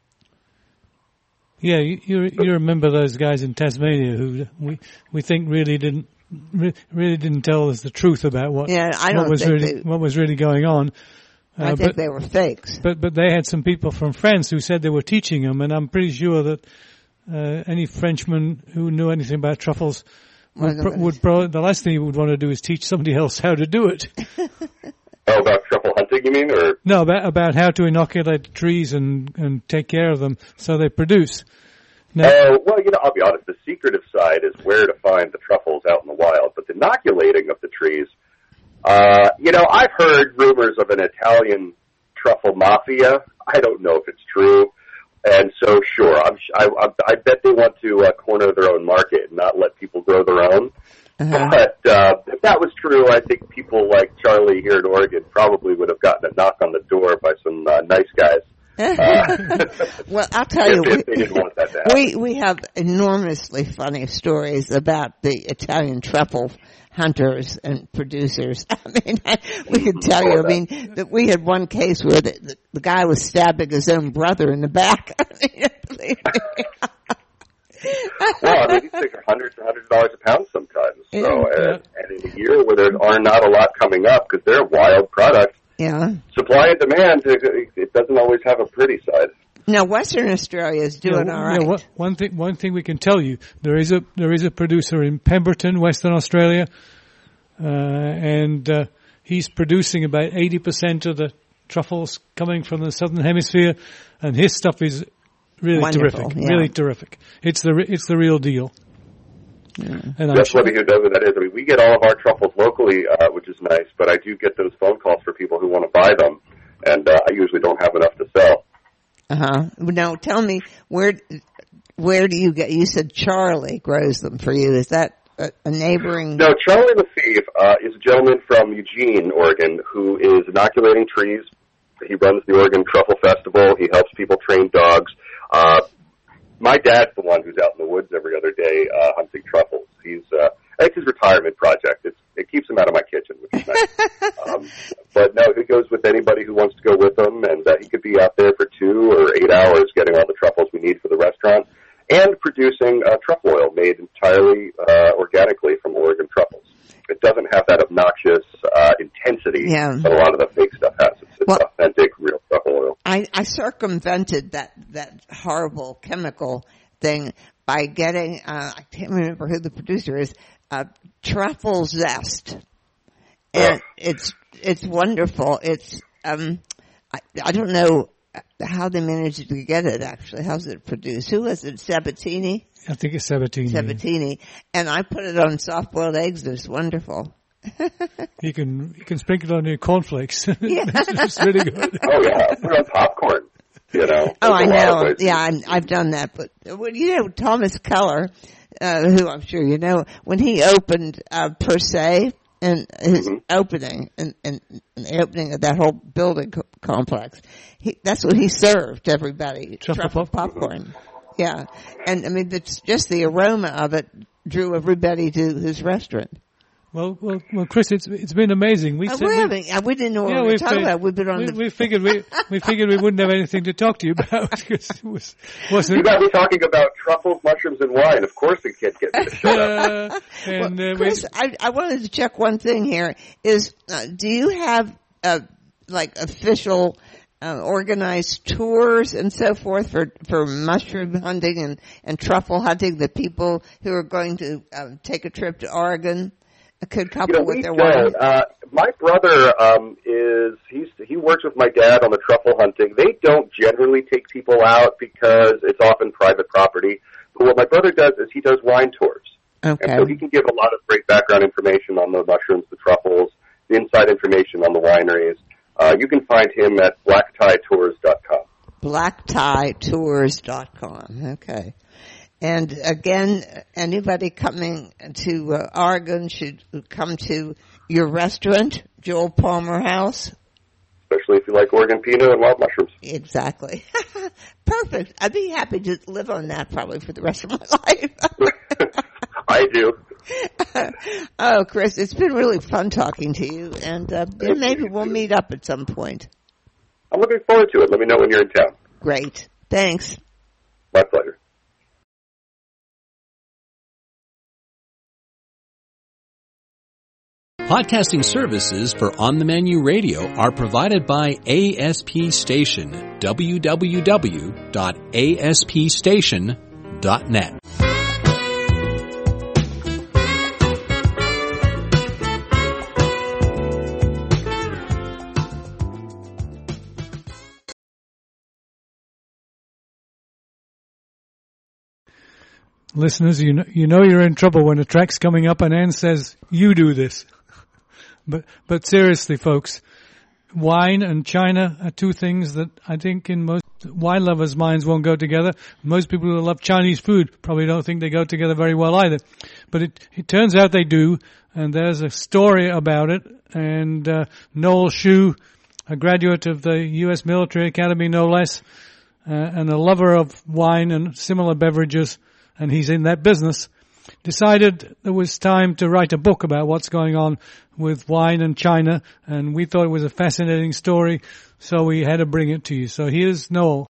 Yeah, you, you you remember those guys in Tasmania who we we think really didn't re, really didn't tell us the truth about what yeah, I don't what was think really they, what was really going on. Uh, I think but, they were fakes. But but they had some people from France who said they were teaching them, and I'm pretty sure that uh, any Frenchman who knew anything about truffles would, pro- would pro- the last thing he would want to do is teach somebody else how to do it. Oh, about truffle hunting, you mean, or no, about about how to inoculate trees and and take care of them so they produce. Oh, uh, well, you know, I'll be honest, the secretive side is where to find the truffles out in the wild, but the inoculating of the trees, uh, you know, I've heard rumors of an Italian truffle mafia. I don't know if it's true, and so, sure, I'm, I, I, I bet they want to uh, corner their own market and not let people grow their own. Uh-huh. But uh, if that was true, I think people like Charlie here in Oregon probably would have gotten a knock on the door by some uh, nice guys. Uh, well, I'll tell you, if, if they didn't want that to happen. we we have enormously funny stories about the Italian truffle hunters and producers. I mean, I, we could tell you. I mean, that we had one case where the, the, the guy was stabbing his own brother in the back. I mean, believe me. Well, I mean, these things are hundreds and hundreds of dollars a pound sometimes. So, yeah. and, and in a year where there are not a lot coming up because they're wild products, yeah. supply and demand, it, it doesn't always have a pretty side. Now, Western Australia is doing yeah, all right. Yeah, one, one thing, one thing we can tell you, there is a there is a producer in Pemberton, Western Australia, uh, and uh, he's producing about eighty percent of the truffles coming from the Southern Hemisphere, and his stuff is really Wonderful, terrific, yeah. really terrific. It's the it's the real deal. Yeah. And Just sure, let me who knows what that is. I mean, we get all of our truffles locally, uh, which is nice, but I do get those phone calls for people who want to buy them, and uh, I usually don't have enough to sell. Uh-huh. Now, tell me, where where do you get, you said Charlie grows them for you. Is that a, a neighboring? No, Charlie Lefebvre uh, is a gentleman from Eugene, Oregon, who is inoculating trees. He runs the Oregon Truffle Festival. He helps people train dogs. Uh, my dad's the one who's out in the woods every other day uh, hunting truffles. He's uh, it's his retirement project. It's, it keeps him out of my kitchen, which is nice. um, but no, he goes with anybody who wants to go with him, and uh, he could be out there for two or eight hours getting all the truffles we need for the restaurant and producing uh, truffle oil made entirely uh, organically from Oregon truffles. It doesn't have that obnoxious uh, intensity yeah. that a lot of the fake stuff has. It's, it's well, authentic, real truffle oil. I, I I circumvented that that horrible chemical thing by getting, uh, I can't remember who the producer is, uh, truffle zest. And oh. it's, it's wonderful. It's, um, I, I don't know how they managed to get it actually. How's it produced? Who is it? Sabatini? I think it's Sabatini. Sabatini. And I put it on soft boiled eggs. It's wonderful. you can, you can sprinkle it on your cornflakes. Yeah. It's really good. Oh yeah. Put it on popcorn. You know, oh, I know. Yeah, I'm, I've done that. But well, you know, Thomas Keller, uh, who I'm sure you know, when he opened uh, Per Se and his mm-hmm. opening and, and, and the opening of that whole building co- complex, he, that's what he served everybody: truffle, truffle pop- popcorn. Yeah, and I mean, it's just the aroma of it drew everybody to his restaurant. Well, well, well, Chris, it's it's been amazing. We uh, said we're we, having, uh, we didn't know what yeah, we were talking fi- about. We've been on we, the. We figured we we figured we wouldn't have anything to talk to you about because it was wasn't. You got me talking about truffles, mushrooms, and wine. Of course, the kid gets to shut up. Uh, and, well, uh, Chris, we, I, I wanted to check one thing here. Is uh, do you have uh, like official uh, organized tours and so forth for for mushroom hunting and and truffle hunting? The people who are going to um, take a trip to Oregon could couple you know, with their don't. wine. Uh, my brother um, is he's he works with my dad on the truffle hunting. They don't generally take people out because it's often private property. But what my brother does is he does wine tours. Okay. And so he can give a lot of great background information on the mushrooms, the truffles, the inside information on the wineries. Uh, you can find him at black tie tours dot com. black tie tours dot com. Okay. And again, anybody coming to uh, Oregon should come to your restaurant, Joel Palmer House. Especially if you like Oregon Pinot and wild mushrooms. Exactly. Perfect. I'd be happy to live on that probably for the rest of my life. I do. Oh, Chris, it's been really fun talking to you, and uh, maybe we'll meet up at some point. I'm looking forward to it. Let me know when you're in town. Great. Thanks. My pleasure. Podcasting services for On the Menu Radio are provided by A S P Station, w w w dot a s p station dot net. Listeners, you know, you know you're in trouble when a track's coming up and Ann says, you do this. But, but seriously, folks, wine and China are two things that I think in most wine lovers' minds won't go together. Most people who love Chinese food probably don't think they go together very well either. But it, it turns out they do, and there's a story about it. And uh, Noel Shu, a graduate of the U S Military Academy, no less, uh, and a lover of wine and similar beverages, and he's in that business, decided it was time to write a book about what's going on with wine and China, and we thought it was a fascinating story, so we had to bring it to you. So here's Noel.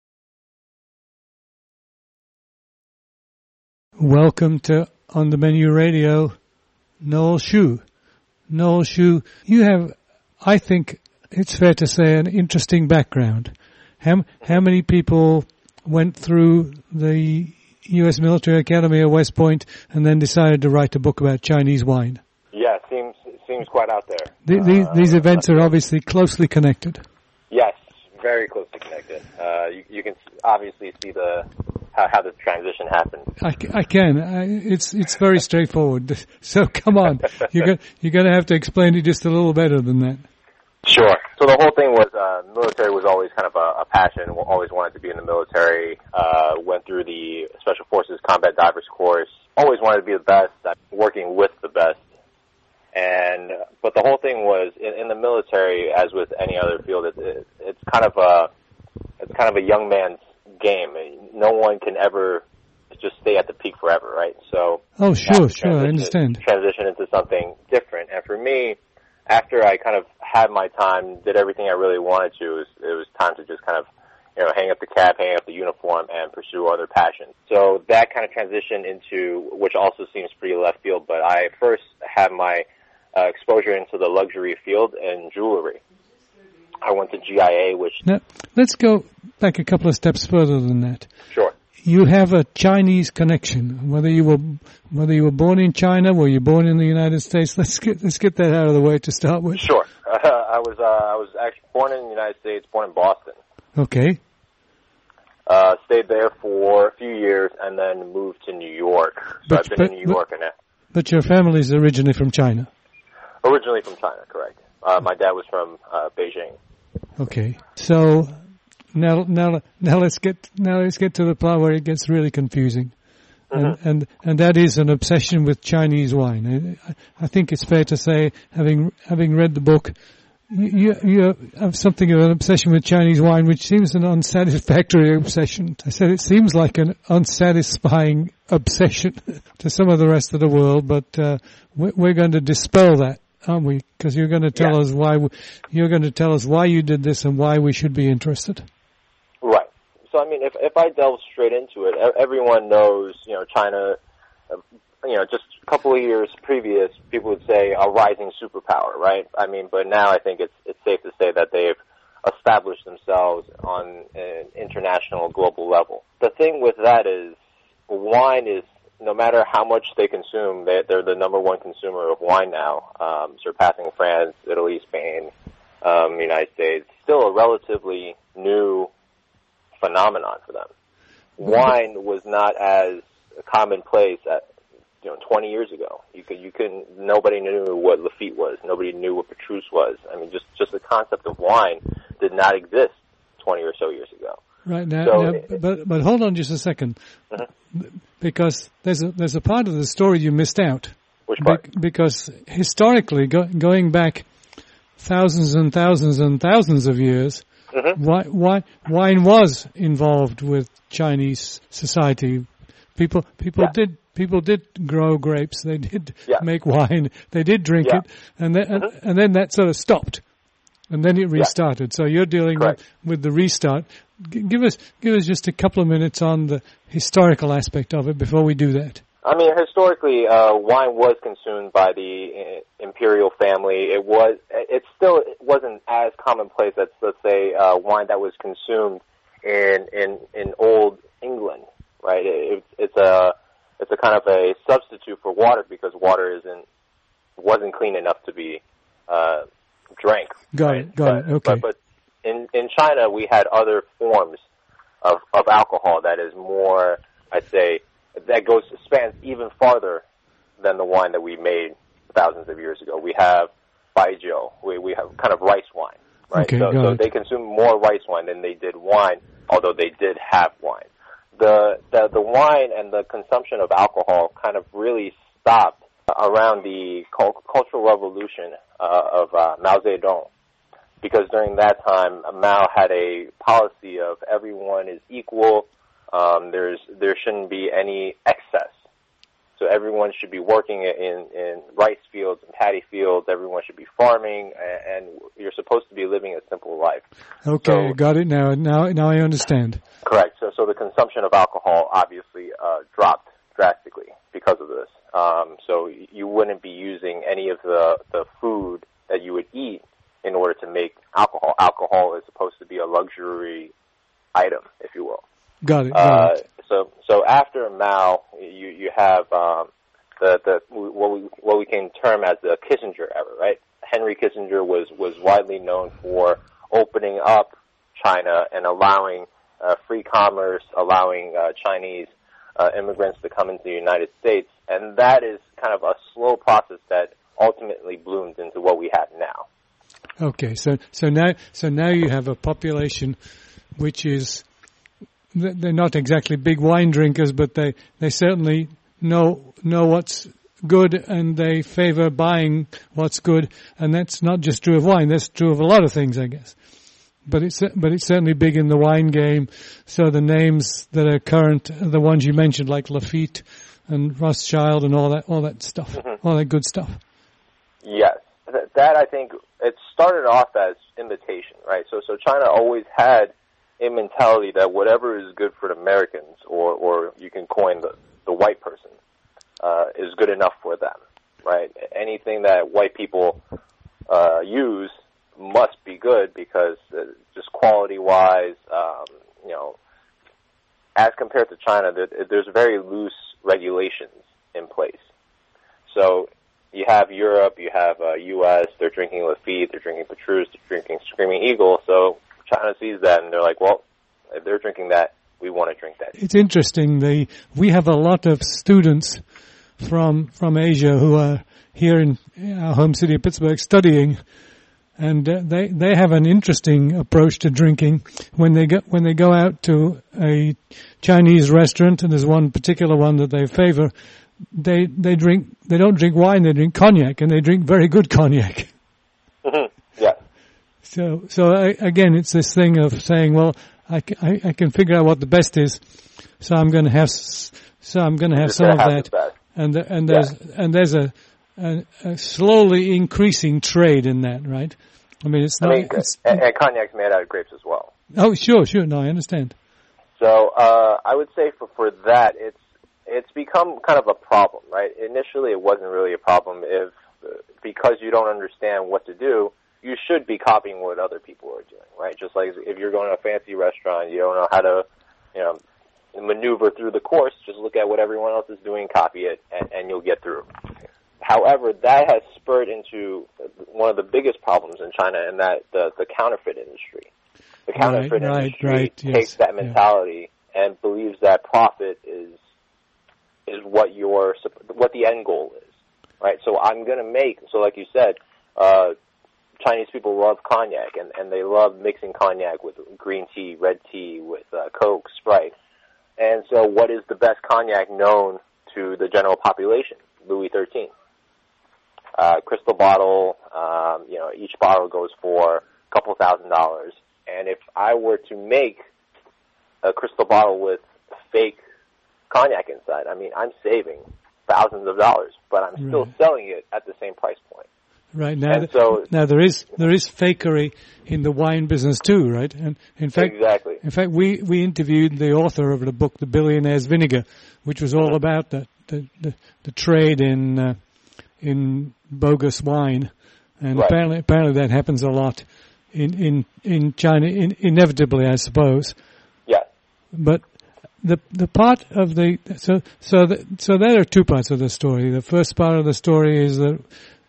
Welcome to On the Menu Radio, Noel Shu. Noel Shu, you have, I think it's fair to say, an interesting background. How, how many people went through the U S Military Academy at West Point and then decided to write a book about Chinese wine? Yeah, it seems it seems quite out there. The, these, uh, these events are obviously closely connected. Yes, very closely connected. Uh, you, you can obviously see the how, how the transition happened. I, I can. I, it's it's very straightforward. So come on, you're go, you're going to have to explain it just a little better than that. Sure. So the whole thing was, uh, military was always kind of a, a passion. Always wanted to be in the military. Uh, went through the Special Forces Combat Divers course. Always wanted to be the best. Working with the best. And but the whole thing was in, in the military, as with any other field, it, it, it's kind of a it's kind of a young man's game. No one can ever just stay at the peak forever, right? So oh, sure, sure, I understand. Transition into something different. And for me, after I kind of had my time, did everything I really wanted to, it was, it was time to just kind of, you know, hang up the cap, hang up the uniform, and pursue other passions. So that kind of transitioned into, which also seems pretty left field, but I first had my uh, exposure into the luxury field and jewelry. I went to G I A, which... Now, let's go back a couple of steps further than that. Sure. You have a Chinese connection, whether you were whether you were born in China, were you born in the United States? Let's get let's get that out of the way to start with. Sure. Uh, I was uh, I was actually born in the United States, born in Boston. Okay. Uh, stayed there for a few years and then moved to New York. So But- I've been but- in New York and But your family is originally from China. originally from China, correct. Uh, my dad was from uh, Beijing. Okay. So now now now let's get now let's get to the part where it gets really confusing. And, Mm-hmm. and and that is an obsession with Chinese wine. I, I think it's fair to say, having having read the book, you, you have something of an obsession with Chinese wine, which seems an unsatisfactory obsession. I said it seems like an unsatisfying obsession to some of the rest of the world, but uh, we're, we're going to dispel that, aren't we? Because you're going to tell Yeah. us why we, you're going to tell us why you did this and why we should be interested. Right. So, I mean, if if I delve straight into it, e- everyone knows, you know, China, uh, you know, just a couple of years previous, people would say a rising superpower, right? I mean, but now I think it's it's safe to say that they've established themselves on an international, global level. The thing with that is wine is, no matter how much they consume, they, they're the number one consumer of wine now, um, surpassing France, Italy, Spain, um, the United States. Still a relatively new phenomenon for them. Wine was not as commonplace at, you know, twenty years ago. You could, you couldn't, nobody knew what Lafite was. Nobody knew what Petrus was. I mean, just, just the concept of wine did not exist twenty or so years ago. Right now, So- now but but hold on just a second, because there's a there's a part of the story you missed out. Which part? Be- because historically, go, going back thousands and thousands and thousands of years, Mhm. why, why, wine was involved with Chinese society. People people Yeah. did people did grow grapes. They did Yeah. make wine. They did drink Yeah. it, and then and, and then that sort of stopped, and then it restarted. So you're dealing with, Correct. with the restart. G- give us give us just a couple of minutes on the historical aspect of it before we do that. I mean, historically, uh, wine was consumed by the uh, imperial family. It was, it still it wasn't as commonplace as, let's say, uh, wine that was consumed in in in old England, right? It, it's a it's a kind of a substitute for water because water isn't wasn't clean enough to be uh, drank. Got right? it. Got but, it. Okay. But, but in in China, we had other forms of of alcohol that is more, I'd say, that goes spans even farther than the wine that we made thousands of years ago. We have baijiu. We we have kind of rice wine, right? Okay, so got so it. they consume more rice wine than they did wine, although they did have wine. The the the wine and the consumption of alcohol kind of really stopped around the cul- Cultural Revolution uh, of uh, Mao Zedong, because during that time Mao had a policy of everyone is equal. Um, there's there shouldn't be any excess, so everyone should be working in in rice fields and paddy fields. Everyone should be farming, and, and you're supposed to be living a simple life. Okay, So- got it now. Now, now I understand. Correct. So, so the consumption of alcohol obviously uh, dropped drastically because of this. Um, so y- you wouldn't be using any of the the food that you would eat in order to make alcohol. Alcohol is supposed to be a luxury item, if you will. Got it. Got Uh, it. so, so after Mao, you you have um, the the what we what we can term as the Kissinger era, right? Henry Kissinger was was widely known for opening up China and allowing uh, free commerce, allowing uh, Chinese uh, immigrants to come into the United States, and that is kind of a slow process that ultimately bloomed into what we have now. Okay, so so now so now you have a population which is they're not exactly big wine drinkers, but they they certainly know know what's good and they favor buying what's good, and that's not just true of wine. That's true of a lot of things, I guess. But it's but it's certainly big in the wine game. So the names that are current are the ones you mentioned, like Lafite and Rothschild and all that all that stuff, Mm-hmm. all that good stuff. Yes, Th- that I think it started off as imitation, right? So, so China always had a mentality that whatever is good for the Americans, or, or you can coin the, the white person, uh, is good enough for them, right? Anything that white people uh, use must be good because uh, just quality-wise, um, you know, as compared to China, there, there's very loose regulations in place. So you have Europe, you have uh, U S, they're drinking Lafite, they're drinking Petrus, they're drinking Screaming Eagle. So China sees that and they're like, well, if they're drinking that, we want to drink that. It's interesting. The we have a lot of students from from Asia who are here in our home city of Pittsburgh studying, and uh, they they have an interesting approach to drinking. When they go when they go out to a Chinese restaurant, and there's one particular one that they favor, they they drink they don't drink wine, they drink cognac, and they drink very good cognac. Mm-hmm. Yeah. So so I, again, it's this thing of saying, well, I, I, I can figure out what the best is, so I'm going to have so I'm going to have some of that, and the, and there's yeah. and there's a, a, a slowly increasing trade in that, right? I mean, it's not. I mean, it's, and, and cognac's made out of grapes as well. Oh, sure, sure. No, I understand. So uh, I would say for for that, it's it's become kind of a problem, right? Initially, it wasn't really a problem if because you don't understand what to do. You should be copying what other people are doing, right? Just like if you're going to a fancy restaurant, you don't know how to, you know, maneuver through the course, just look at what everyone else is doing, copy it, and, and you'll get through. However, that has spurred into one of the biggest problems in China, and that the, the counterfeit industry. The counterfeit right, industry right, right, takes yes, that mentality yeah. and believes that profit is is what your what the end goal is, right? So I'm going to make, so like you said, uh, Chinese people love cognac, and, and they love mixing cognac with green tea, red tea, with uh, Coke, Sprite. And so what is the best cognac known to the general population? Louis thirteen. Uh, crystal bottle, um, you know, each bottle goes for a couple thousand dollars. And if I were to make a crystal bottle with fake cognac inside, I mean, I'm saving thousands of dollars, but I'm still right. selling it at the same price point. Right now, and so, now there is there is fakery in the wine business too, right? And in fact, exactly. In fact, we, we interviewed the author of the book, The Billionaire's Vinegar, which was all mm-hmm. about the the, the, the trade in uh, in bogus wine, and right. apparently apparently that happens a lot in in in China, in, inevitably, I suppose. Yeah. But the the part of the so so the, so there are two parts of the story. The first part of the story is that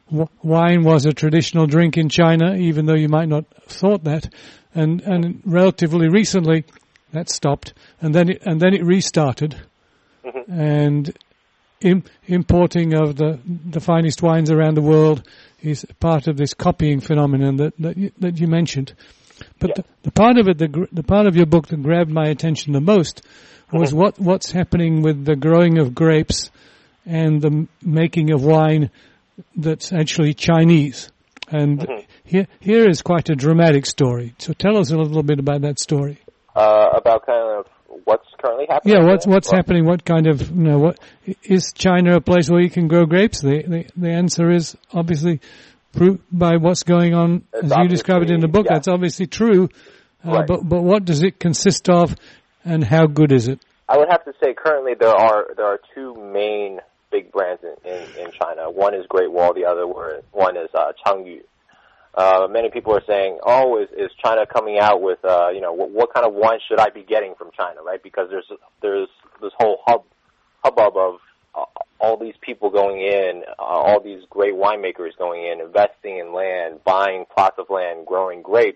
wine was a traditional drink in China, even though you might not have thought that, and and relatively recently that stopped, and then it, and then it restarted, mm-hmm. and im, importing of the the finest wines around the world is part of this copying phenomenon that that you, that you mentioned. But yeah. the, the part of it, the the part of your book that grabbed my attention the most was mm-hmm. what what's happening with the growing of grapes and the making of wine that's actually Chinese. And mm-hmm. here here is quite a dramatic story. So tell us a little bit about that story. Uh, about kind of what's currently happening? Yeah, what's what's well, happening, what kind of, you know, what, is China a place where you can grow grapes? The the, the answer is obviously proved by what's going on, as you describe it in the book. Yeah. That's obviously true. Uh, right. But but what does it consist of, and how good is it? I would have to say currently there are there are two main big brands in, in, in China. One is Great Wall, the other one is uh, Changyu. Uh, many people are saying, oh, is, is China coming out with, uh, you know, what, what kind of wine should I be getting from China, right? Because there's there's this whole hub, hubbub of uh, all these people going in, uh, all these great winemakers going in, investing in land, buying plots of land, growing grapes.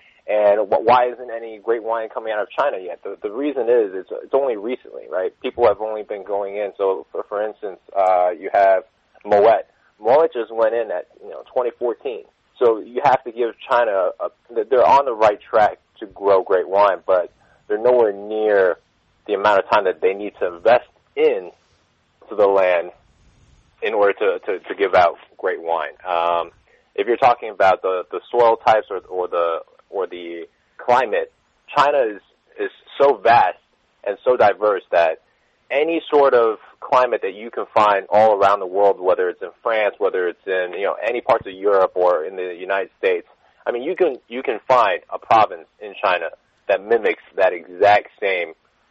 And why isn't any great wine coming out of China yet? The, the reason is it's, it's only recently, right? People have only been going in. So, for, for instance, uh, you have Moet. Moet just went in at, you know, twenty fourteen. So you have to give China a, they're on the right track to grow great wine, but they're nowhere near the amount of time that they need to invest in to the land in order to, to, to give out great wine. Um, if you're talking about the, the soil types or, or the or the climate, China is, is so vast and so diverse that any sort of climate that you can find all around the world, whether it's in France, whether it's in, you know, any parts of Europe or in the United States, I mean, you can you can find a province in China that mimics that exact same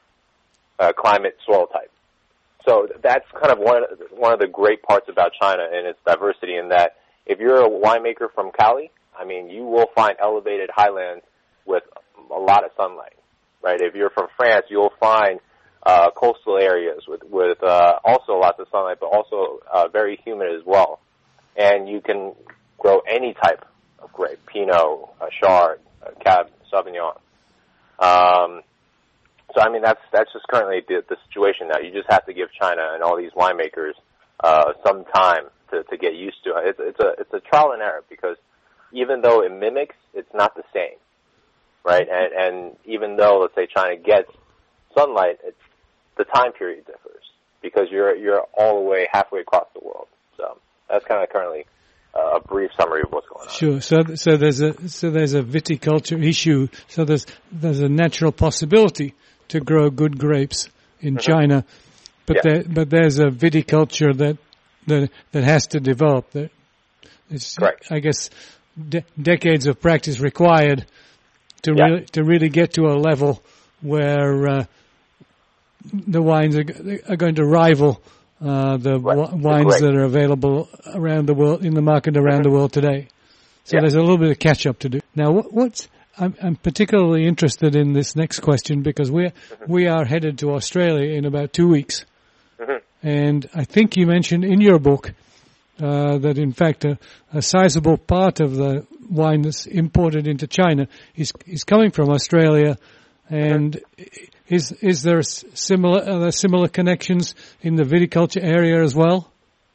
uh, climate soil type. So that's kind of one one of the great parts about China and its diversity, in that if you're a winemaker from Cali, I mean, you will find elevated highlands with a lot of sunlight, right? If you're from France, you'll find uh, coastal areas with, with uh, also lots of sunlight, but also uh, very humid as well. And you can grow any type of grape, Pinot, uh, Chard, uh, Cab, Sauvignon. Um, so, I mean, that's that's just currently the, the situation now. You just have to give China and all these winemakers uh, some time to, to get used to it. It's, it's, a, it's a trial and error because even though it mimics, it's not the same, right? And, and even though, let's say, China gets sunlight, it's, the time period differs because you're you're all the way halfway across the world. So that's kind of currently uh, a brief summary of what's going on. Sure. So so there's a so there's a viticulture issue. So there's there's a natural possibility to grow good grapes in mm-hmm. China, but yeah. there but there's a viticulture that that that has to develop. That it's Correct. I guess de- decades of practice required to yeah. really to really get to a level where uh, the wines are, are going to rival uh, the right. w- wines that are available around the world in the market around mm-hmm. the world today. So yeah. there's a little bit of catch up to do. Now, what, what's I'm, I'm particularly interested in this next question because we mm-hmm. we are headed to Australia in about two weeks, mm-hmm. and I think you mentioned in your book uh, that in fact a, a sizable part of the wine that's imported into China is is coming from Australia, and mm-hmm. Is is there similar are there similar connections in the viticulture area as well?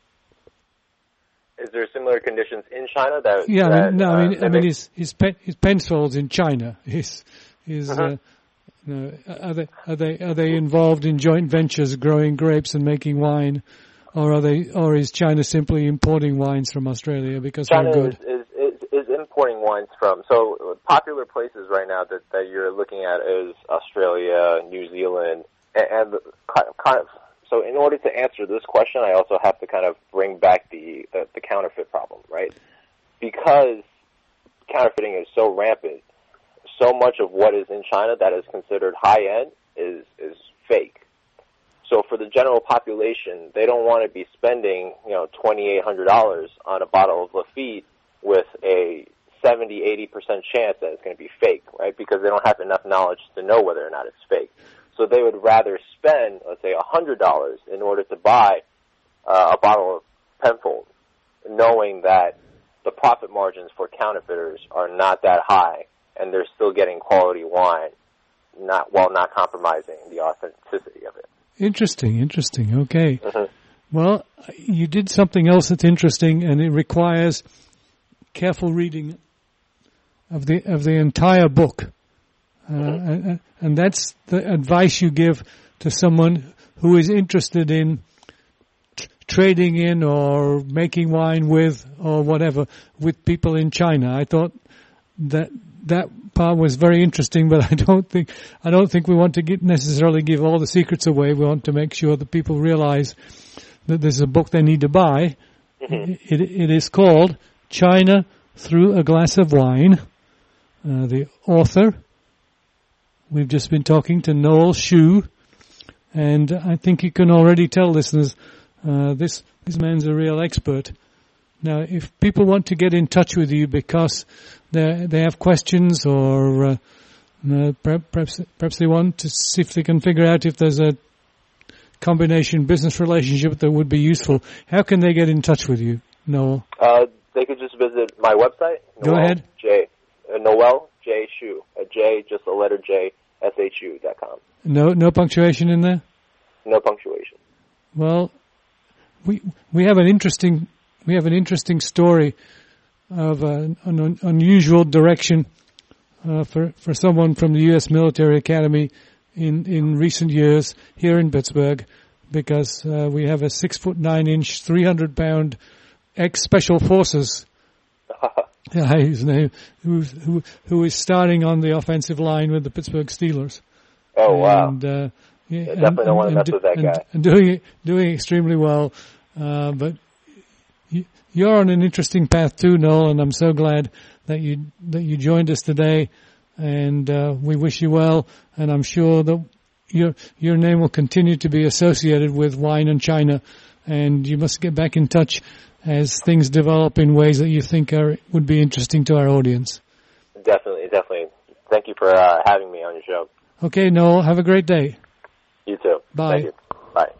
Is there similar conditions in China that? Yeah, that, I mean, no, uh, I mean, I mean, his his pen, his Penfolds in China. His his uh-huh. uh, no, are they are they are they involved in joint ventures growing grapes and making wine, or are they or is China simply importing wines from Australia because China they're good? Is, is, is, is importing wines from so popular places right now that, that you're looking at is Australia, New Zealand, and, and kind of. So in order to answer this question, I also have to kind of bring back the, the, the counterfeit problem, right? Because counterfeiting is so rampant, so much of what is in China that is considered high-end is, is fake. So for the general population, they don't want to be spending, you know, twenty-eight hundred dollars on a bottle of Lafite with a seventy, eighty percent chance that it's going to be fake, right? Because they don't have enough knowledge to know whether or not it's fake. So they would rather spend, let's say, one hundred dollars in order to buy uh, a bottle of Penfold, knowing that the profit margins for counterfeiters are not that high, and they're still getting quality wine, not while not compromising the authenticity of it. Interesting, interesting. Okay. Mm-hmm. Well, you did something else that's interesting, and it requires careful reading of the of the entire book. Uh, mm-hmm. and, and that's the advice you give to someone who is interested in t- trading in or making wine with or whatever with people in China. I thought that that part was very interesting, but I don't think I don't think we want to get necessarily give all the secrets away. We want to make sure that people realize that there's a book they need to buy. Mm-hmm. It, it, it is called China Through a Glass of Wine. Uh, the author. We've just been talking to Noel Shu, and I think you can already tell listeners, uh, this, this man's a real expert. Now, if people want to get in touch with you because they they have questions or uh, uh, perhaps perhaps they want to see if they can figure out if there's a combination business relationship that would be useful, how can they get in touch with you, Noel? Uh, they could just visit my website. Go Noel ahead. J. Uh, Noel J. Shu. A J, just a letter J, S H U dot com. No, no punctuation in there? No punctuation. Well, we we have an interesting we have an interesting story of an, an unusual direction uh, for for someone from the U S Military Academy in in recent years here in Pittsburgh, because uh, we have a six foot nine inch, three hundred pound ex Special Forces guy, his name, who who who is starting on the offensive line with the Pittsburgh Steelers. Oh wow! And, uh, yeah, I definitely and, don't want to mess and, with that and, guy. And doing doing extremely well, uh, but you, you're on an interesting path too, Noel. And I'm so glad that you that you joined us today. And uh, we wish you well. And I'm sure that your your name will continue to be associated with wine and China. And you must get back in touch as things develop in ways that you think are would be interesting to our audience. Definitely, definitely. Thank you for uh, having me on your show. Okay, Noel, have a great day. You too. Bye. Thank you. Bye.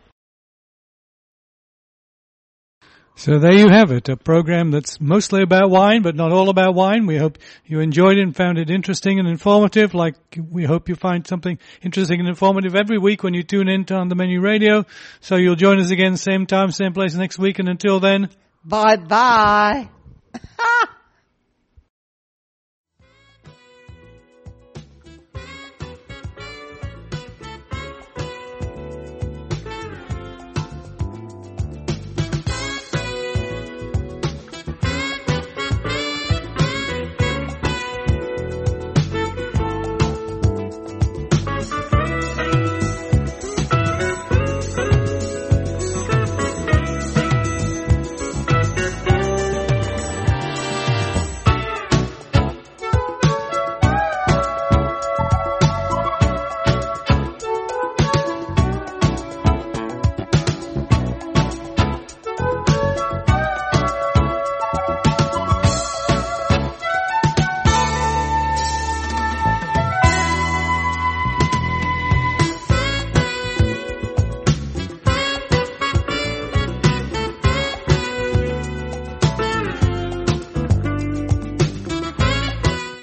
So there you have it, a program that's mostly about wine, but not all about wine. We hope you enjoyed it and found it interesting and informative, like we hope you find something interesting and informative every week when you tune in to On The Menu Radio. So you'll join us again, same time, same place next week, and until then... Bye-bye.